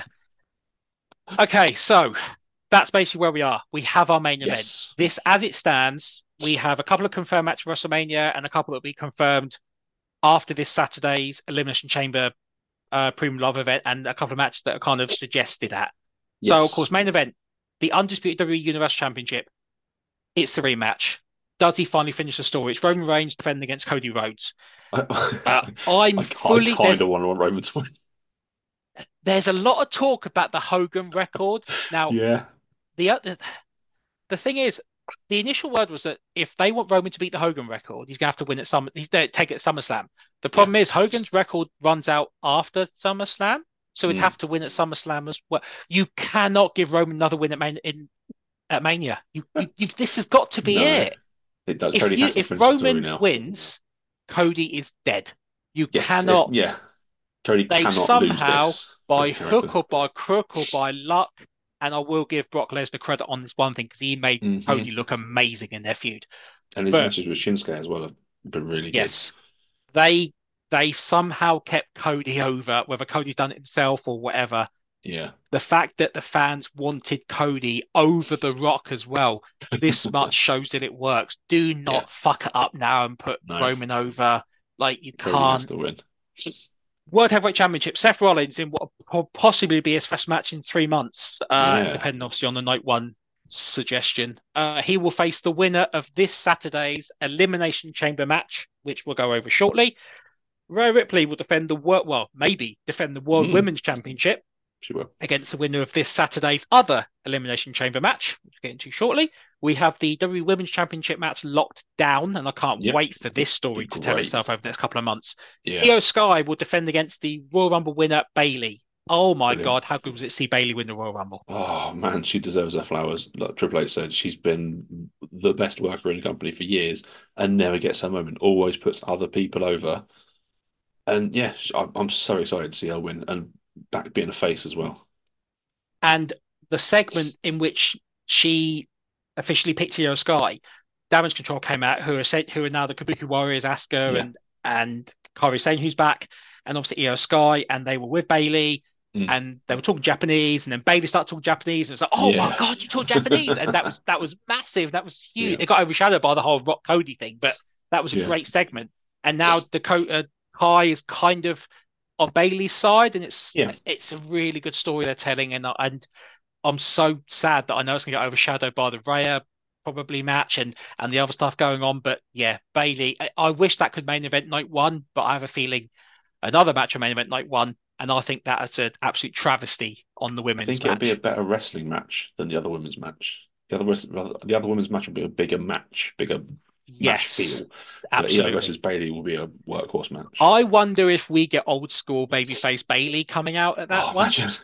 Okay, so that's basically where we are. We have our main event. yes, This, as it stands, we have a couple of confirmed matches at WrestleMania and a couple that will be confirmed after this Saturday's Elimination Chamber uh, Premium Love event, and a couple of matches that are kind of suggested at. So, of course, yes. main event, the Undisputed W W E Universal Championship. It's the rematch. Does he finally finish the story? It's Roman Reigns defending against Cody Rhodes. I, Uh, I, I'm I fully kind there's of want to want Roman to win. there's a lot of talk about the Hogan record. Now, Yeah, the other the thing is, the initial word was that if they want Roman to beat the Hogan record, he's gonna have to win at some. He's gonna take it at SummerSlam. The yeah. problem is Hogan's record runs out after SummerSlam, so he'd Mm, have to win at SummerSlam as well. You cannot give Roman another win at Man in at Mania. You, you, you this has got to be no, it. it does. If Cody you has to if finish the story Roman now. wins, Cody is dead. You Yes, if, cannot. yeah. Cody They've cannot lose somehow, this. by Cody's character. hook or by crook or by luck, and I will give Brock Lesnar credit on this one thing because he made Hmm. Cody look amazing in their feud. And his But matches with Shinsuke as well have been really good. yes, they they've somehow kept Cody over, whether Cody's done it himself or whatever. Yeah, The fact that the fans wanted Cody over The Rock as well, this much shows that it works. Do yeah. not fuck it up now and put No, Roman over. Like you Cody has can't. to win. World Heavyweight Championship, Seth Rollins in what will possibly be his first match in three months, uh, Yeah, depending obviously on the night one suggestion. Uh, he will face the winner of this Saturday's Elimination Chamber match, which we'll go over shortly. Rhea Ripley will defend the world, well, maybe defend the World mm, Women's Championship she will. against the winner of this Saturday's other Elimination Chamber match, which we'll get into shortly. We have the W W E Women's Championship match locked down, and I can't Yep, wait for this be story to tell great. itself over the next couple of months. Yeah, Io Sky will defend against the Royal Rumble winner, Bayley. Oh my brilliant. God, how good was it to see Bayley win the Royal Rumble? Oh man, she deserves her flowers. Like Triple H said, she's been the best worker in the company for years and never gets her moment. Always puts other people over. And yeah, I- I'm so excited to see her win and back being a face as well. And the segment in which she officially picked Io Sky, Damage Control came out, who are said, who are now the Kabuki Warriors, Asuka Yeah. and and Kairi Sane, who's back, and obviously Io Sky, and they were with Bayley, Mm. and they were talking Japanese, and then Bayley started talking Japanese, and it's like, oh my Yeah. God, you talk Japanese, and that was that was massive, that was huge. Yeah. It got overshadowed by the whole Rock Cody thing, but that was a Yeah. great segment. And now Dakota Kai is kind of on Bayley's side, and it's Yeah. it's a really good story they're telling, and and I'm so sad that I know it's going to get overshadowed by the Rhea probably match and and the other stuff going on. But yeah, Bayley, I, I wish that could main event night one, but I have a feeling another match on main event night one, and I think that is an absolute travesty on the I women's think it'll be a match. better wrestling match than the other women's match. The other the other women's match will be a bigger match, bigger match Yes, feel. But Io versus absolutely. Bayley will be a workhorse match. I wonder if we get old school babyface Bayley coming out at that Oh, one. imagine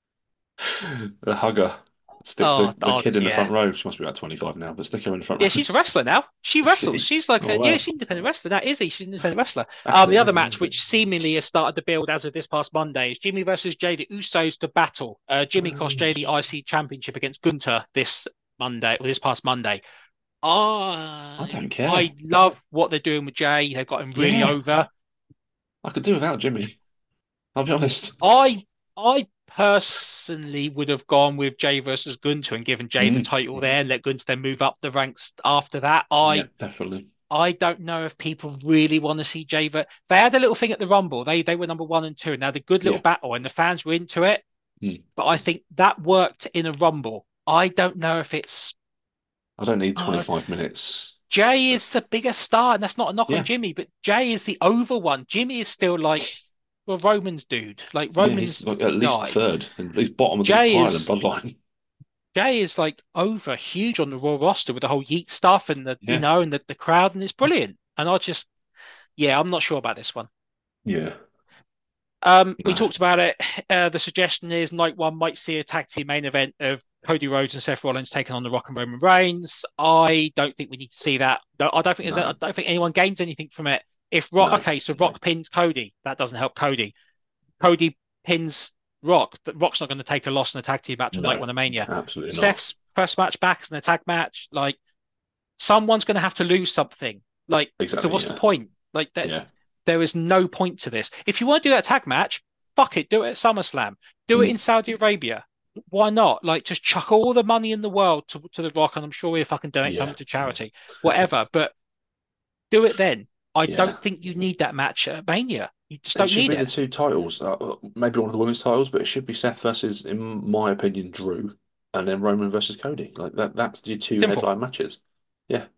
the hugger. Stick Oh, the, the oh kid in the yeah. front row. She must be about twenty-five now, but stick her in the front Yeah, row. she's a wrestler now. She Is wrestles. she? She's like Oh a yeah, wow. she's an independent wrestler. That is he. She's an independent wrestler. Um, the Actually, it other is, match, isn't it? which seemingly has started to build as of this past Monday, is Jimmy versus Jay the Usos to battle. Uh, Jimmy cost Jay the I C Championship against Gunter this Monday, or this past Monday. I I don't care. I love what they're doing with Jay. They've got him really Yeah, over. I could do without Jimmy. I'll be honest. I I personally would have gone with Jay versus Gunter and given Jay the Mm, title there and let Gunter then move up the ranks after that. yeah, I definitely. I don't know if people really want to see Jay. Ver- They had a little thing at the Rumble. They they were number one and two, and they had a good little Yeah. battle, and the fans were into it. Mm. But I think that worked in a Rumble. I don't know if it's I don't need uh, twenty-five minutes. Jay is the biggest star, and that's not a knock on Yeah. Jimmy, but Jay is the over one. Jimmy is still like well, Roman's dude, like Yeah, he's Roman's like at least guy. third, and he's bottom of the Jay pile in is Bloodline. Jay is like over huge on the Raw roster with the whole Yeet stuff and the you Yeah. know and the, the crowd, and it's brilliant. And I just yeah, I'm not sure about this one. Yeah. Um, we No. talked about it. Uh, the suggestion is night one might see a tag team main event of Cody Rhodes and Seth Rollins taking on the Rock and Roman Reigns. I don't think we need to see that. No, I don't think there's, I No. don't think anyone gains anything from it. If Rock, No. okay, so Rock pins Cody, that doesn't help Cody. Cody pins Rock. That Rock's not going to take a loss in a tag team match on Night No, One of Mania. absolutely not. Seth's first match back is in a tag match. Like someone's going to have to lose something. Like so, Exactly. what's the Yeah. point? Like that, Yeah. there is no point to this. If you want to do that tag match, fuck it, do it at SummerSlam. Do it Mm. in Saudi Arabia. Why not? Like just chuck all the money in the world to, to the Rock, and I'm sure he'll fucking donate Yeah. something to charity, whatever. But do it then. I Yeah. don't think you need that match at Mania. You just It don't should need be the it. two titles. Uh, uh, maybe one of the women's titles, but it should be Seth versus, in my opinion, Drew, and then Roman versus Cody. Like that. That's your two Simple. headline matches. Yeah.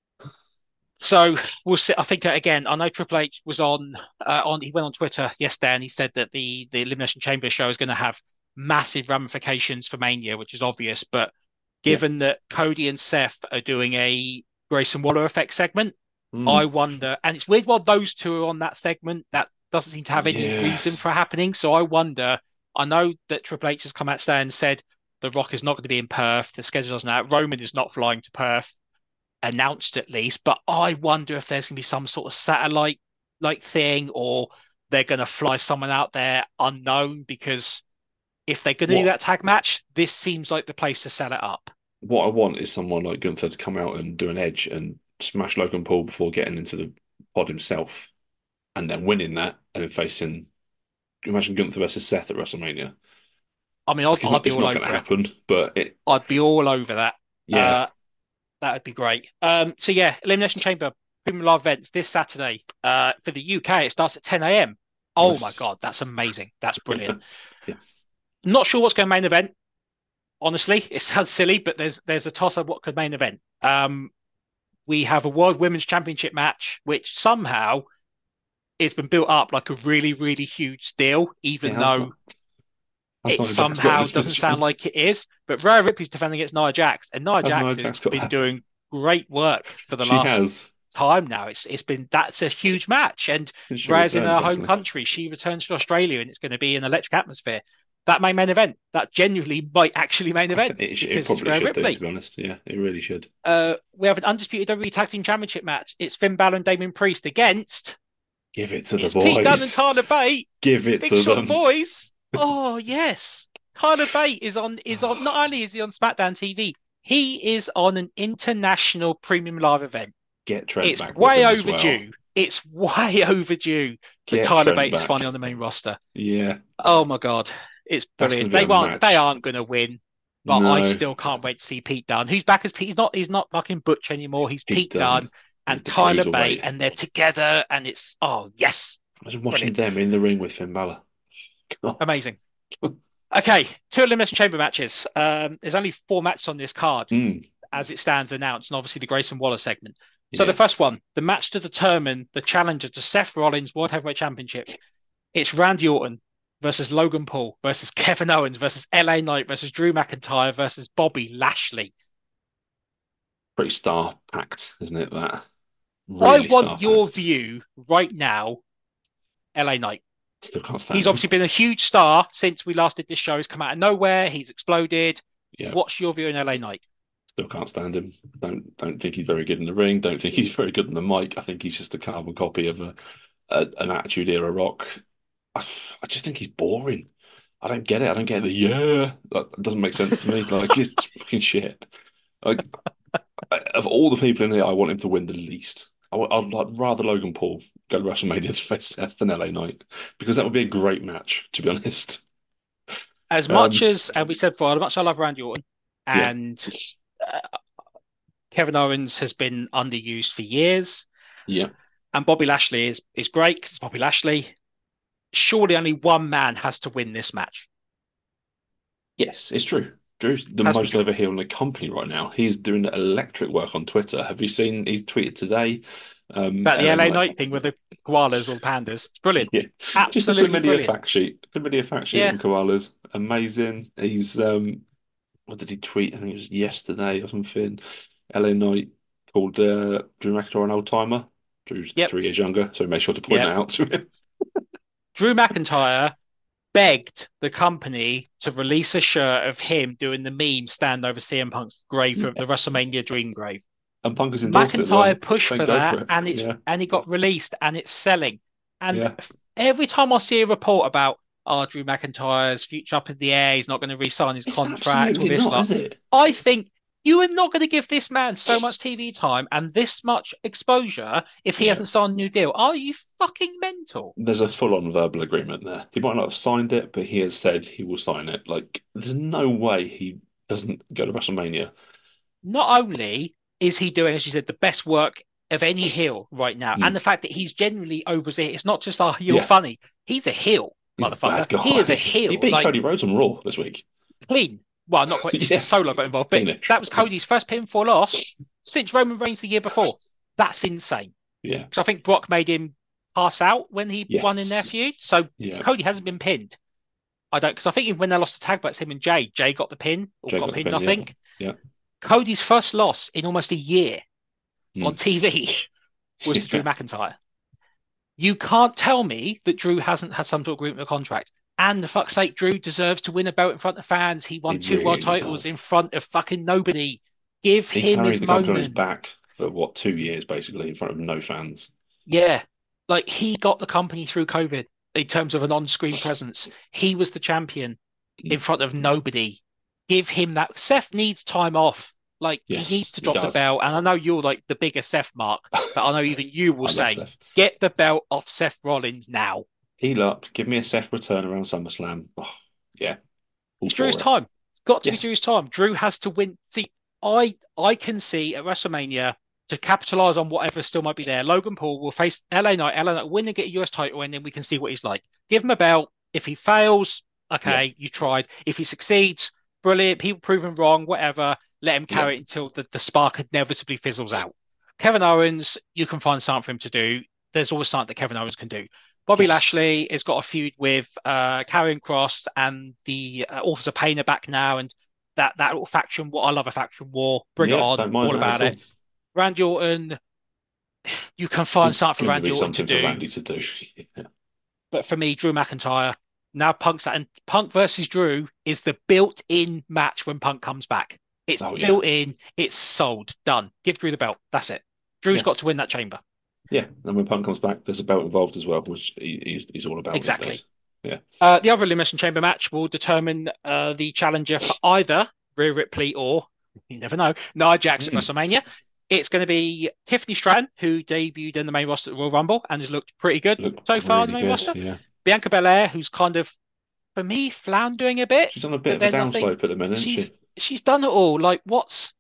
So we'll see. I think uh, again, I know Triple H was on uh, on. He went on Twitter yesterday and he said that the the Elimination Chamber show is going to have massive ramifications for Mania, which is obvious. But Yeah. given that Cody and Seth are doing a Grayson Waller effect segment, Mm. I wonder. And it's weird while those two are on that segment, that doesn't seem to have any Yeah. reason for happening. So I wonder. I know that Triple H has come out today and said the Rock is not going to be in Perth. The schedule doesn't out. Roman is not flying to Perth, announced at least. But I wonder if there's going to be some sort of satellite like thing, or they're going to fly someone out there unknown. Because if they're going to do What that tag match, this seems like the place to set it up. what I want is someone like Gunther to come out and do an edge and smash Logan Paul before getting into the pod himself, and then winning that, and then facing. Imagine Gunther versus Seth at WrestleMania. I mean, Like I'd, it's I'd not be it's all not going to over it. happen, but it I'd be all over that. yeah. Uh, that would be great. Um, so yeah, Elimination Chamber Premium Live events this Saturday. Uh, for the U K, it starts at ten a m. Oh my Nice. God, that's amazing. That's brilliant. Yes. Not sure what's going to main event. Honestly, it sounds silly, but there's there's a toss of what could main event. Um, we have a World Women's Championship match, which somehow it's been built up like a really, really huge deal, Yeah, even how's though not how's it Nia Jax got somehow this doesn't position? sound like it is. But Rhea Ripley's defending against Nia Jax, and Nia How's Nia Jax has Jax got been that? doing great work for the She last has. time now. It's it's been that's a huge match, and Since she Rhea's in returned, her home basically. country. She returns to Australia, and it's going to be an electric atmosphere. That may main event. That genuinely might actually main I event think it, sh- it because it's probably Rhea should do, to Ripley. be honest. Yeah, it really should. Uh, we have an undisputed W W E Tag Team Championship match. It's Finn Balor and Damien Priest against Give it to the it's Pete Dunne and boys. Tyler Bate. Give it Big to strong them. boys. Oh yes, Tyler Bate is on is on. Not only is he on SmackDown T V, he is on an international premium live event. Get Trent It's back with way him as well. overdue. It's way overdue that Get Tyler Trent Bate is finally back. on the main roster. Yeah, Oh my God, it's that's going brilliant. to be They a aren't they match. aren't going to win, but I No, still can't wait to see Pete Dunne. Who's back as Pete? He's not he's not fucking Butch anymore. He's Pete Pete Dunne Dunne is and the Tyler Bate, bruiserweight. and they're together, and it's oh yes, Imagine watching brilliant, them in the ring with Finn Balor. God. amazing. Okay, two Elimination Chamber matches. Um, there's only four matches on this card Mm, as it stands announced, and obviously the Grayson Waller segment. So the yeah. first one, the match to determine the challenger to Seth Rollins World Heavyweight Championship. It's Randy Orton versus Logan Paul versus Kevin Owens versus L A Knight versus Drew McIntyre versus Bobby Lashley. Pretty star packed, isn't it? That I really star want your packed. view right now, L A Knight. Still can't stand He's him. obviously been a huge star since we last did this show. He's come out of nowhere. He's exploded. Yeah, What's your view on L A Knight? still can't stand him. Don't don't think he's very good in the ring. Don't think he's very good in the mic. I think he's just a carbon copy of a, a an Attitude Era Rock. I, I just think he's boring. I don't get it. I don't get the yeah. That doesn't make sense to me. Like it's fucking shit. Like of all the people in here, I want him to win the least. I, would- I'd like rather Logan Paul go to WrestleMania to face Seth than L A Knight because that would be a great match, to be honest. As much Um, as, and we said before, as much as I love Randy Orton, yeah, and uh, Kevin Owens has been underused for years, yeah, and Bobby Lashley is is great because it's Bobby Lashley. Surely only one man has to win this match. yes, it's true. Drew's the Has to most be over heel in the company right now. He's doing electric work on Twitter. Have you seen? He tweeted today. Um, about the L A L A Knight. Knight thing with the koalas or the pandas. It's brilliant. Yeah, just a Absolutely familiar brilliant. fact sheet. Familiar fact sheet Yeah. on koalas. Amazing. He's um, what did he tweet? I think it was yesterday or something. L A Knight called uh, Drew McIntyre an old timer. Drew's Yep. three years younger, so he made sure to point Yep. that out to him. Drew McIntyre begged the company to release a shirt of him doing the meme stand over C M Punk's grave for the Yes. WrestleMania Dream Grave. And Punk has endorsed it as well. McIntyre pushed Saying for go that, for it. and it's Yeah, and it got released, and it's selling. And yeah. every time I see a report about, oh, Drew McIntyre's future up in the air. He's not going to re-sign his It's contract, all absolutely this not, lot. is it? I think you are not going to give this man so much T V time and this much exposure if he Yeah. hasn't signed a new deal. Are you fucking mental? There's a full-on verbal agreement there. He might not have signed it, but he has said he will sign it. Like, there's no way he doesn't go to WrestleMania. Not only is he doing, as you said, the best work of any heel right now, and Mm. the fact that he's genuinely over it, it's not just, oh, you're Yeah, funny. He's a heel, he's a motherfucker. bad He is a guy. He heel. beat Like, Cody Rhodes on Raw this week. clean. Well, not quite. Yeah, Solo got involved, but finish. that was Cody's first pinfall loss since Roman Reigns the year before. That's insane. Yeah. Because I think Brock made him pass out when he won in their Yes. feud. So Yeah. Cody hasn't been pinned. I don't, because I think even when they lost the tag butts, him and Jay, Jay got the pin or Jay got got the pinned, pin, I yeah. think. Yeah. Cody's first loss in almost a year on Mm. T V was to Drew Yeah. McIntyre. You can't tell me that Drew hasn't had some sort of agreement with a contract. And the fuck's sake, Drew deserves to win a belt in front of fans. He won He two world really titles does. in front of fucking nobody. Give He him his carried the company on his moment. back for what, two years basically in front of no fans. Yeah. Like he got the company through COVID in terms of an on-screen presence. He was the champion in front of nobody. Give him that. Seth needs time off. Like Yes, he needs to he drop the does. belt. And I know you're like the biggest Seth mark, but I know even you will I love say, Seth. get the belt off Seth Rollins now. Heal up. Give me a Seth return around SummerSlam. Oh, yeah. All It's Drew's for it. time. It's got to Yes. be Drew's time. Drew has to win. See, I I can see at WrestleMania to capitalize on whatever still might be there. Logan Paul will face L A Knight. L A Knight win and get a U S title, and then we can see what he's like. Give him a belt. If he fails, okay, Yeah. you tried. If he succeeds, brilliant. People proven wrong, whatever. Let him carry Yeah. it until the, the spark inevitably fizzles out. Kevin Owens, you can find something for him to do. There's always something that Kevin Owens can do. Bobby Yes. Lashley has got a feud with uh, Karrion Kross and the uh, Authors of Pain are back now, and that that little faction war. I love a faction war. Bring it Yeah, on. don't mind All that about at it. Randy Orton, you can find There's something for going to Randy be Orton to something for do, Randy to do. Yeah. but for me, Drew McIntyre now Punk's that, and Punk versus Drew is the built-in match when Punk comes back. It's Oh, yeah. built in. It's sold. Done. Give Drew the belt. That's it. Drew's Yeah. got to win that chamber. Yeah, and when Punk comes back, there's a belt involved as well, which he, he's, he's all about Exactly. these days. Yeah. Uh, the other Elimination Chamber match will determine uh, the challenger for either Rhea Ripley or, you never know, Nia Jax at Mm. WrestleMania. It's going to be Tiffany Stratton, who debuted in the main roster at the Royal Rumble and has looked pretty good Looked so far in really the main good. roster. Yeah. Bianca Belair, who's kind of, for me, floundering a bit. She's on a but bit of a then I think downslope at the minute, isn't she's she? she's done it all. Like, what's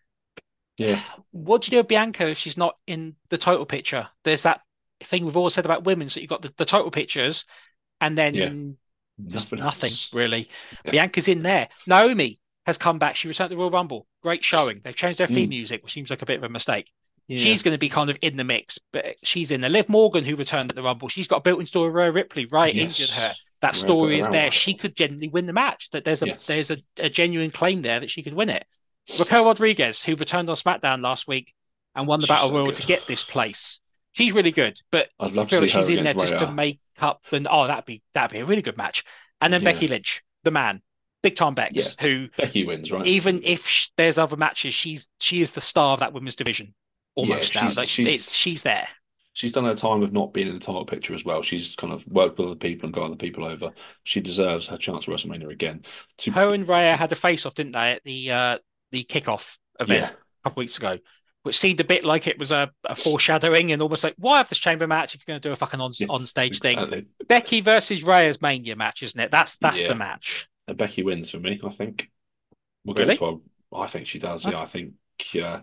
Yeah. what do you do with Bianca if she's not in the total picture? There's that thing we've always said about women. So you've got the, the total pictures and then Yeah. just Nothing nothing, else. really. Yeah. Bianca's in there. Naomi has come back. She returned to the Royal Rumble. Great showing. They've changed their theme Mm. music, which seems like a bit of a mistake. Yeah. She's going to be kind of in the mix, but she's in there. Liv Morgan, who returned at the Rumble, she's got a built-in story of Rhea Ripley. Right, Yes. injured her. That Rhea story put is her there. out. She could genuinely win the match. That there's a Yes. there's a, a genuine claim there that she could win it. Raquel Rodriguez, who returned on SmackDown last week and won the She's Battle so Royal good. to get this place. She's really good, but I'd I love to feel see like her she's in there against just to Rhea. make up. Then oh, that'd be that'd be a really good match. And then Yeah. Becky Lynch, the man, big time Bex, Yeah. who Becky wins, right? even if sh- there's other matches, she's she is the star of that women's division almost Yeah, now. she's- Like she's- it's, she's there. She's done her time of not being in the title picture as well. She's kind of worked with other people and got other people over. She deserves her chance for WrestleMania again. To Her and Rhea had a face off, didn't they, at the uh, the kickoff event yeah, a couple weeks ago, which seemed a bit like it was a, a foreshadowing and almost like, why have this chamber match if you're going to do a fucking on yes, on stage thing? exactly. Becky versus Rhea's Mania match, isn't it? That's that's Yeah. the match. Uh, Becky wins for me, I think. We'll Really? go to a, I think she does. Yeah, Okay. I think. Yeah,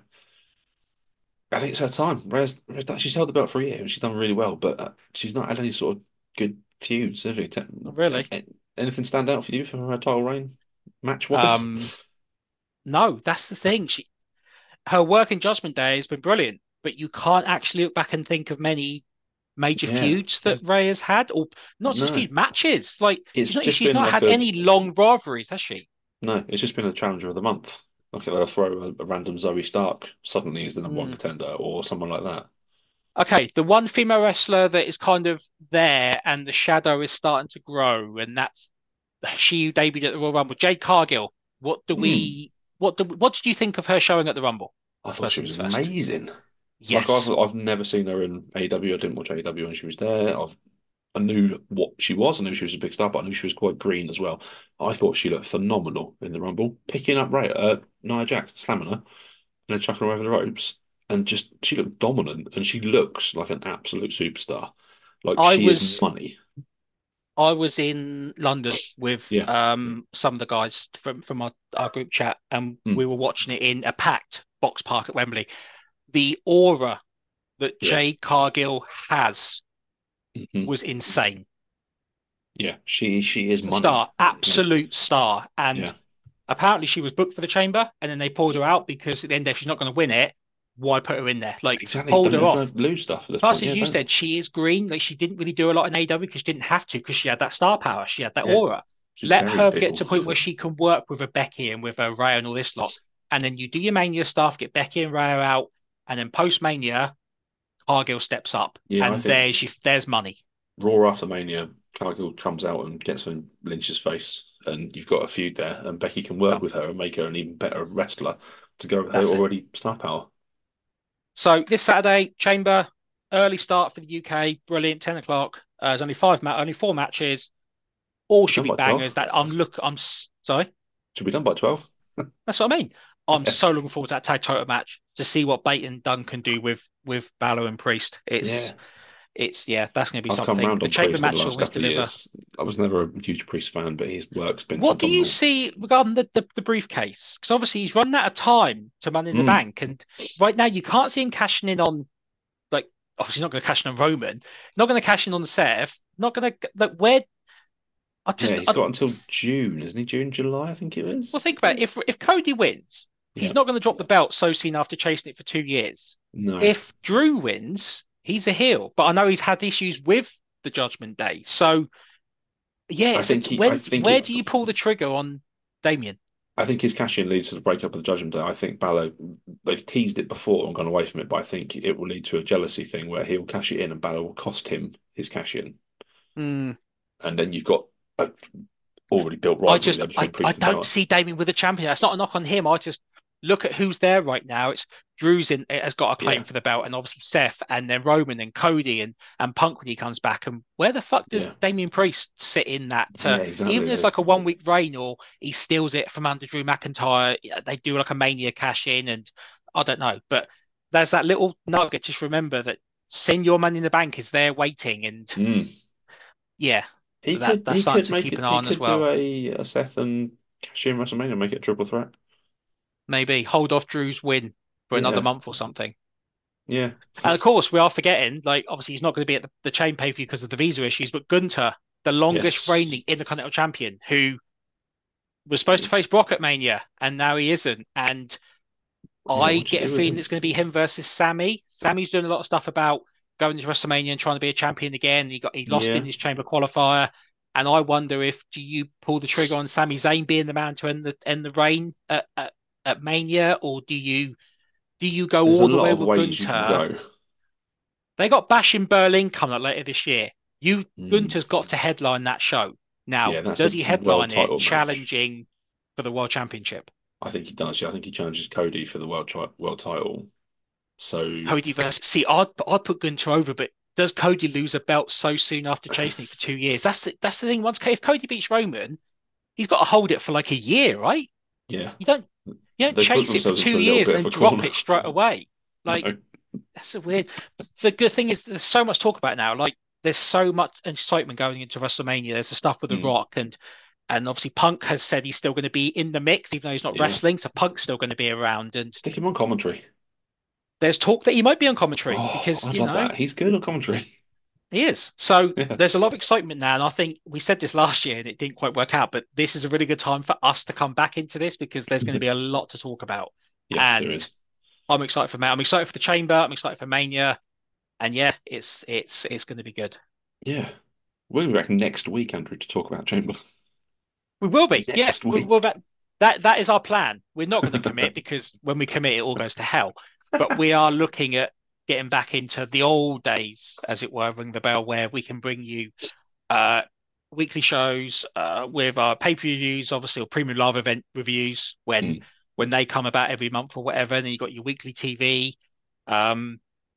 I think it's her time. Rhea's, Rhea's done- she's held the belt for a year and she's done really well, but uh, she's not had any sort of good feuds, has she? Te- Not really. a- Anything stand out for you for her title reign match wise? Um, no, that's the thing. She her work in Judgment Day has been brilliant, but you can't actually look back and think of many major Yeah. feuds that Rhea has had, or not just No. feud matches. Like It's she's not, just she's been not like had a- any long rivalries, has she? No, it's just been a challenger of the month. Like they'll throw a, a random Zoe Stark suddenly is the number one Mm. contender or someone like that. Okay, the one female wrestler that is kind of there and the shadow is starting to grow, and that's she who debuted at the Royal Rumble, Jade Cargill. What do we what do what did you think of her showing at the Rumble? I thought First she was things first. amazing. Yes. Like I've I've never seen her in A E W. I didn't watch A E W when she was there. I've I knew what she was. I knew she was a big star, but I knew she was quite green as well. I thought she looked phenomenal in the Rumble, picking up Ray, uh, Nia Jax, slamming her, and then chucking her over the ropes, and just she looked dominant, and she looks like an absolute superstar. Like I she is was money. I was in London with Yeah. um some of the guys from from our, our group chat, and Mm. we were watching it in a packed box park at Wembley. The aura that Yeah. Jade Cargill has Mhm. was insane. Yeah. She she is money. Star, Like, absolute star. yeah. And apparently she was booked for the chamber, and then they pulled her out because at the end, if she's not going to win it, why put her in there? Like, Exactly. hold Don't her let her off. lose stuff at this Plus, point. as Yeah, you don't. said, she is green. Like, she didn't really do a lot in A E W because she didn't have to, because she had that star power. She had that Yeah. aura. She's Let buried her get people. to a point where she can work with a Becky and with a Rhea and all this lot. And then you do your Mania stuff, get Becky and Rhea out, and then post Mania, Cargill steps up, Yeah, I and think there's you, there's money. Raw after Mania, Cargill comes out and gets in Lynch's face, and you've got a feud there, and Becky can work Done. with her and make her an even better wrestler to go with her That's it. already star power. So this Saturday, Chamber, early start for the U K, brilliant, ten o'clock. Uh, there's only five, ma- only four matches. All should Done be by twelve. bangers. That I'm look, I'm sorry. Should be done by twelve. That's what I mean. I'm Yeah. so looking forward to that tag title match to see what Bate and Dunn can do with with Balor and Priest. It's Yeah. it's yeah, that's going to be I've come something. round The on Chamber Priest in the match last always couple of deliver. years. I was never a huge Priest fan, but his work's been What do you phenomenal. see regarding the, the, the briefcase? Because obviously he's run out of time to Money in the Mm. Bank, and right now you can't see him cashing in on, like, obviously not going to cash in on Roman, not going to cash in on Seth, not going to like where. I Yeah, just he's I, got until June, isn't he? June, July, I think it well, was. think about it. If if Cody wins, Yeah. he's not going to drop the belt so soon after chasing it for two years. No. If Drew wins, he's a heel, but I know he's had issues with the Judgment Day. So yeah, I it's a, think he I when think where it do you pull the trigger on Damien? I think his cash in leads to the breakup of the Judgment Day. I think Balor, they've teased it before and gone away from it, but I think it will lead to a jealousy thing where he'll cash it in and Balor will cost him his cash in. Mm, And then you've got a already built I rivalry just there I, between I Priest and don't Balor. see Damien with a champion. It's not a knock on him. I just look at who's there right now. It's Drew's in has got a claim Yeah, for the belt, and obviously Seth, and then Roman and Cody and and Punk when he comes back. And where the fuck does yeah, Damien Priest sit in that? yeah, Uh, exactly. even as They've like a one week reign, or he steals it from under Drew McIntyre. They do like a Mania cash in, and I don't know, but there's that little nugget. Just remember that Senior Money in the Bank is there waiting, and mm. yeah, He that could that's he something could to make keep an it eye he on as could do well. a, a Seth and cash in WrestleMania and make it a triple threat. Maybe hold off Drew's win for another Yeah, month or something. yeah, And of course, we are forgetting, like, obviously, he's not going to be at the, the chain pay per view because of the visa issues, but Gunter, the longest yes. reigning Intercontinental Champion, who was supposed to face Brock at Mania, and now he isn't. And Yeah, I what'd you get a do with feeling him? it's going to be him versus Sammy. Sammy's doing a lot of stuff about going to WrestleMania and trying to be a champion again. He got he lost in Yeah, his chamber qualifier. And I wonder if do you pull the trigger on Sami Zayn being the man to end the end the reign at, at, at Mania, or do you do you go there's a all the lot way of with ways you can Gunter? go. They got Bash in Berlin coming up later this year. You Mm. Gunter's got to headline that show. Now, Yeah, that's does a he world headline it title match. challenging for the World Championship? I think he does. Yeah, I think he challenges Cody for the world tri world title. So Cody versus see, I'd I'd put Gunter over, but does Cody lose a belt so soon after chasing it for two years? That's the that's the thing. Once if Cody beats Roman, he's got to hold it for like a year, right? yeah, You don't you don't they've booked chase it for themselves two into a little years bit and of then a drop corner. it straight away. Like No. that's a weird. The good thing is there's so much talk about it now. Like there's so much excitement going into WrestleMania. There's the stuff with The Mm. Rock and and obviously Punk has said he's still going to be in the mix, even though he's not Yeah, wrestling. So Punk's still going to be around. And stick him on commentary. there's talk that he might be on commentary Oh, because I'd you love know that. He's good on commentary. he is. So Yeah. there's a lot of excitement now. And I think we said this last year and it didn't quite work out, but this is a really good time for us to come back into this because there's going to be a lot to talk about. Yes, there And is. I'm excited for I'm excited for the Chamber. I'm excited for Mania. And yeah, it's it's it's going to be good. Yeah. We'll be back next week, Andrew, to talk about Chamber. We will be. Yeah, Next we, we're week. that, that that is our plan. We're not going to commit because when we commit, it all goes to hell. But we are looking at getting back into the old days, as it were, ring the bell, where we can bring you uh, weekly shows uh, with our pay-per reviews, obviously, or premium live event reviews when Mm. when they come about every month or whatever. And then you got your weekly T V. Um,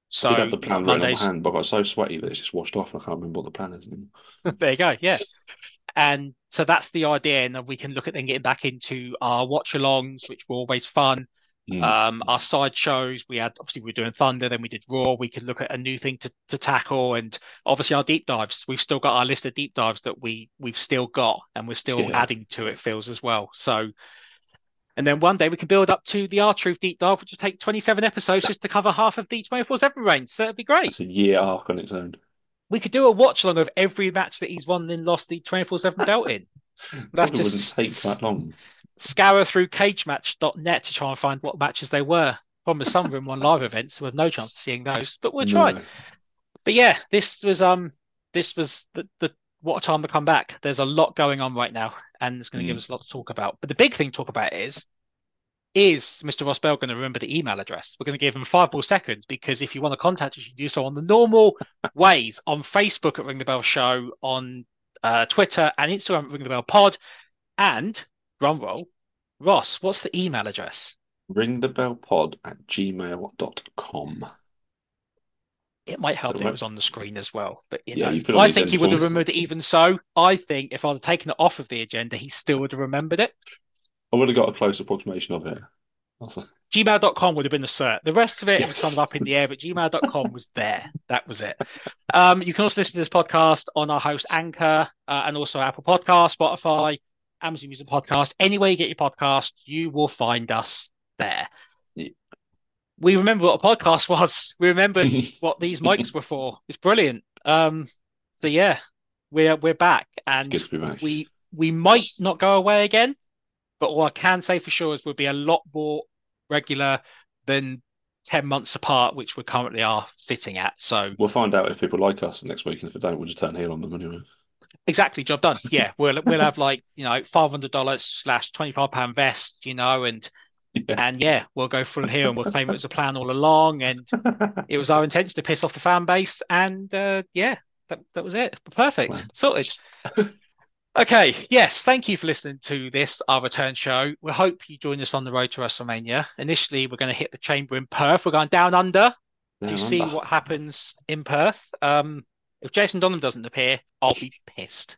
I did have So the you got plan written on my Mondays. hand, but I got so sweaty that it's just washed off. And I can't remember what the plan is anymore. There you go. Yeah. And so that's the idea. And then we can look at then getting back into our watch alongs, which were always fun. Mm. Um, our side shows, we had obviously we were doing Thunder, then we did Raw. We could look at a new thing to, to tackle, and obviously our deep dives. We've still got our list of deep dives that we we've still got, and we're still Yeah. adding to it, feels as well. So, and then one day we can build up to the R-Truth deep dive, which will take twenty-seven episodes just to cover half of the twenty-four seven reigns. So it'd be great. That's a year arc on its own. We could do a watch along of every match that he's won and lost the twenty-four seven belt in. We'd have Probably to wouldn't take s- that long. scour through cage match dot net to try and find what matches they were. Problem is, some of them were live events, so we have no chance of seeing those. But we'll try. No. But yeah, this was um, this was the the what a time to come back. There's a lot going on right now, and it's going to give Mm. us a lot to talk about. But the big thing to talk about is is Mister Ross Bell going to remember the email address? We're going to give him five more seconds because if you want to contact us, you can do so on the normal ways on Facebook at Ring the Bell Show, on uh, Twitter and Instagram at Ring the Bell Pod, and drum roll, Ross, what's the email address? Ring the bell pod at gmail dot com. It might help So, that it right. was on the screen as well, but you Yeah, know, you put it on I the think he agenda would have form. remembered it even so. I think if I'd have taken it off of the agenda, he still would have remembered it. I would have got a close approximation of it. I was like, gmail dot com would have been a cert. The rest of it was kind of yes. up in the air, but gmail dot com was there. That was it. Um, you can also listen to this podcast on our host Anchor uh, and also Apple Podcast, Spotify, Amazon Music Podcast. Anywhere you get your podcast, you will find us there. Yeah. We remember what a podcast was. We remembered what these mics were for. It's brilliant. Um, so yeah, we're we're back, It's and good to be back. we we might not go away again, but all I can say for sure is we'll be a lot more regular than ten months apart, which we currently are sitting at. So We'll find out if people like us next week, and if they don't, we'll just turn heel on them anyway. exactly, job done. Yeah, we'll we'll have like you know five hundred dollars slash twenty five pound vest, you know, and Yeah. and yeah, we'll go full heel and we'll claim it was a plan all along, and it was our intention to piss off the fan base, and uh, yeah, that that was it. Perfect, Plan. sorted. Okay, yes, thank you for listening to this, our return show. We hope you join us on the road to WrestleMania. Initially, we're going to hit the chamber in Perth. We're going down under Down to see under. what happens in Perth. Um, if Jason Donovan doesn't appear, I'll be pissed.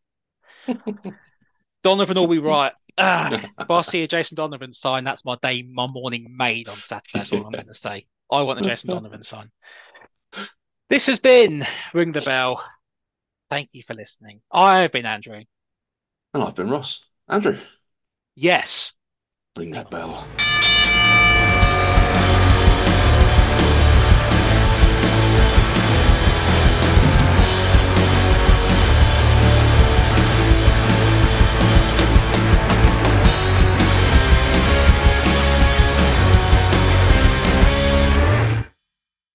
Donovan will be right. Ah, if I see a Jason Donovan sign, that's my day, my morning made on Saturday. That's all I'm going to say. I want a Jason Donovan sign. This has been Ring the Bell. Thank you for listening. I've been Andrew. And I've been Ross. Andrew, Yes. ring that bell.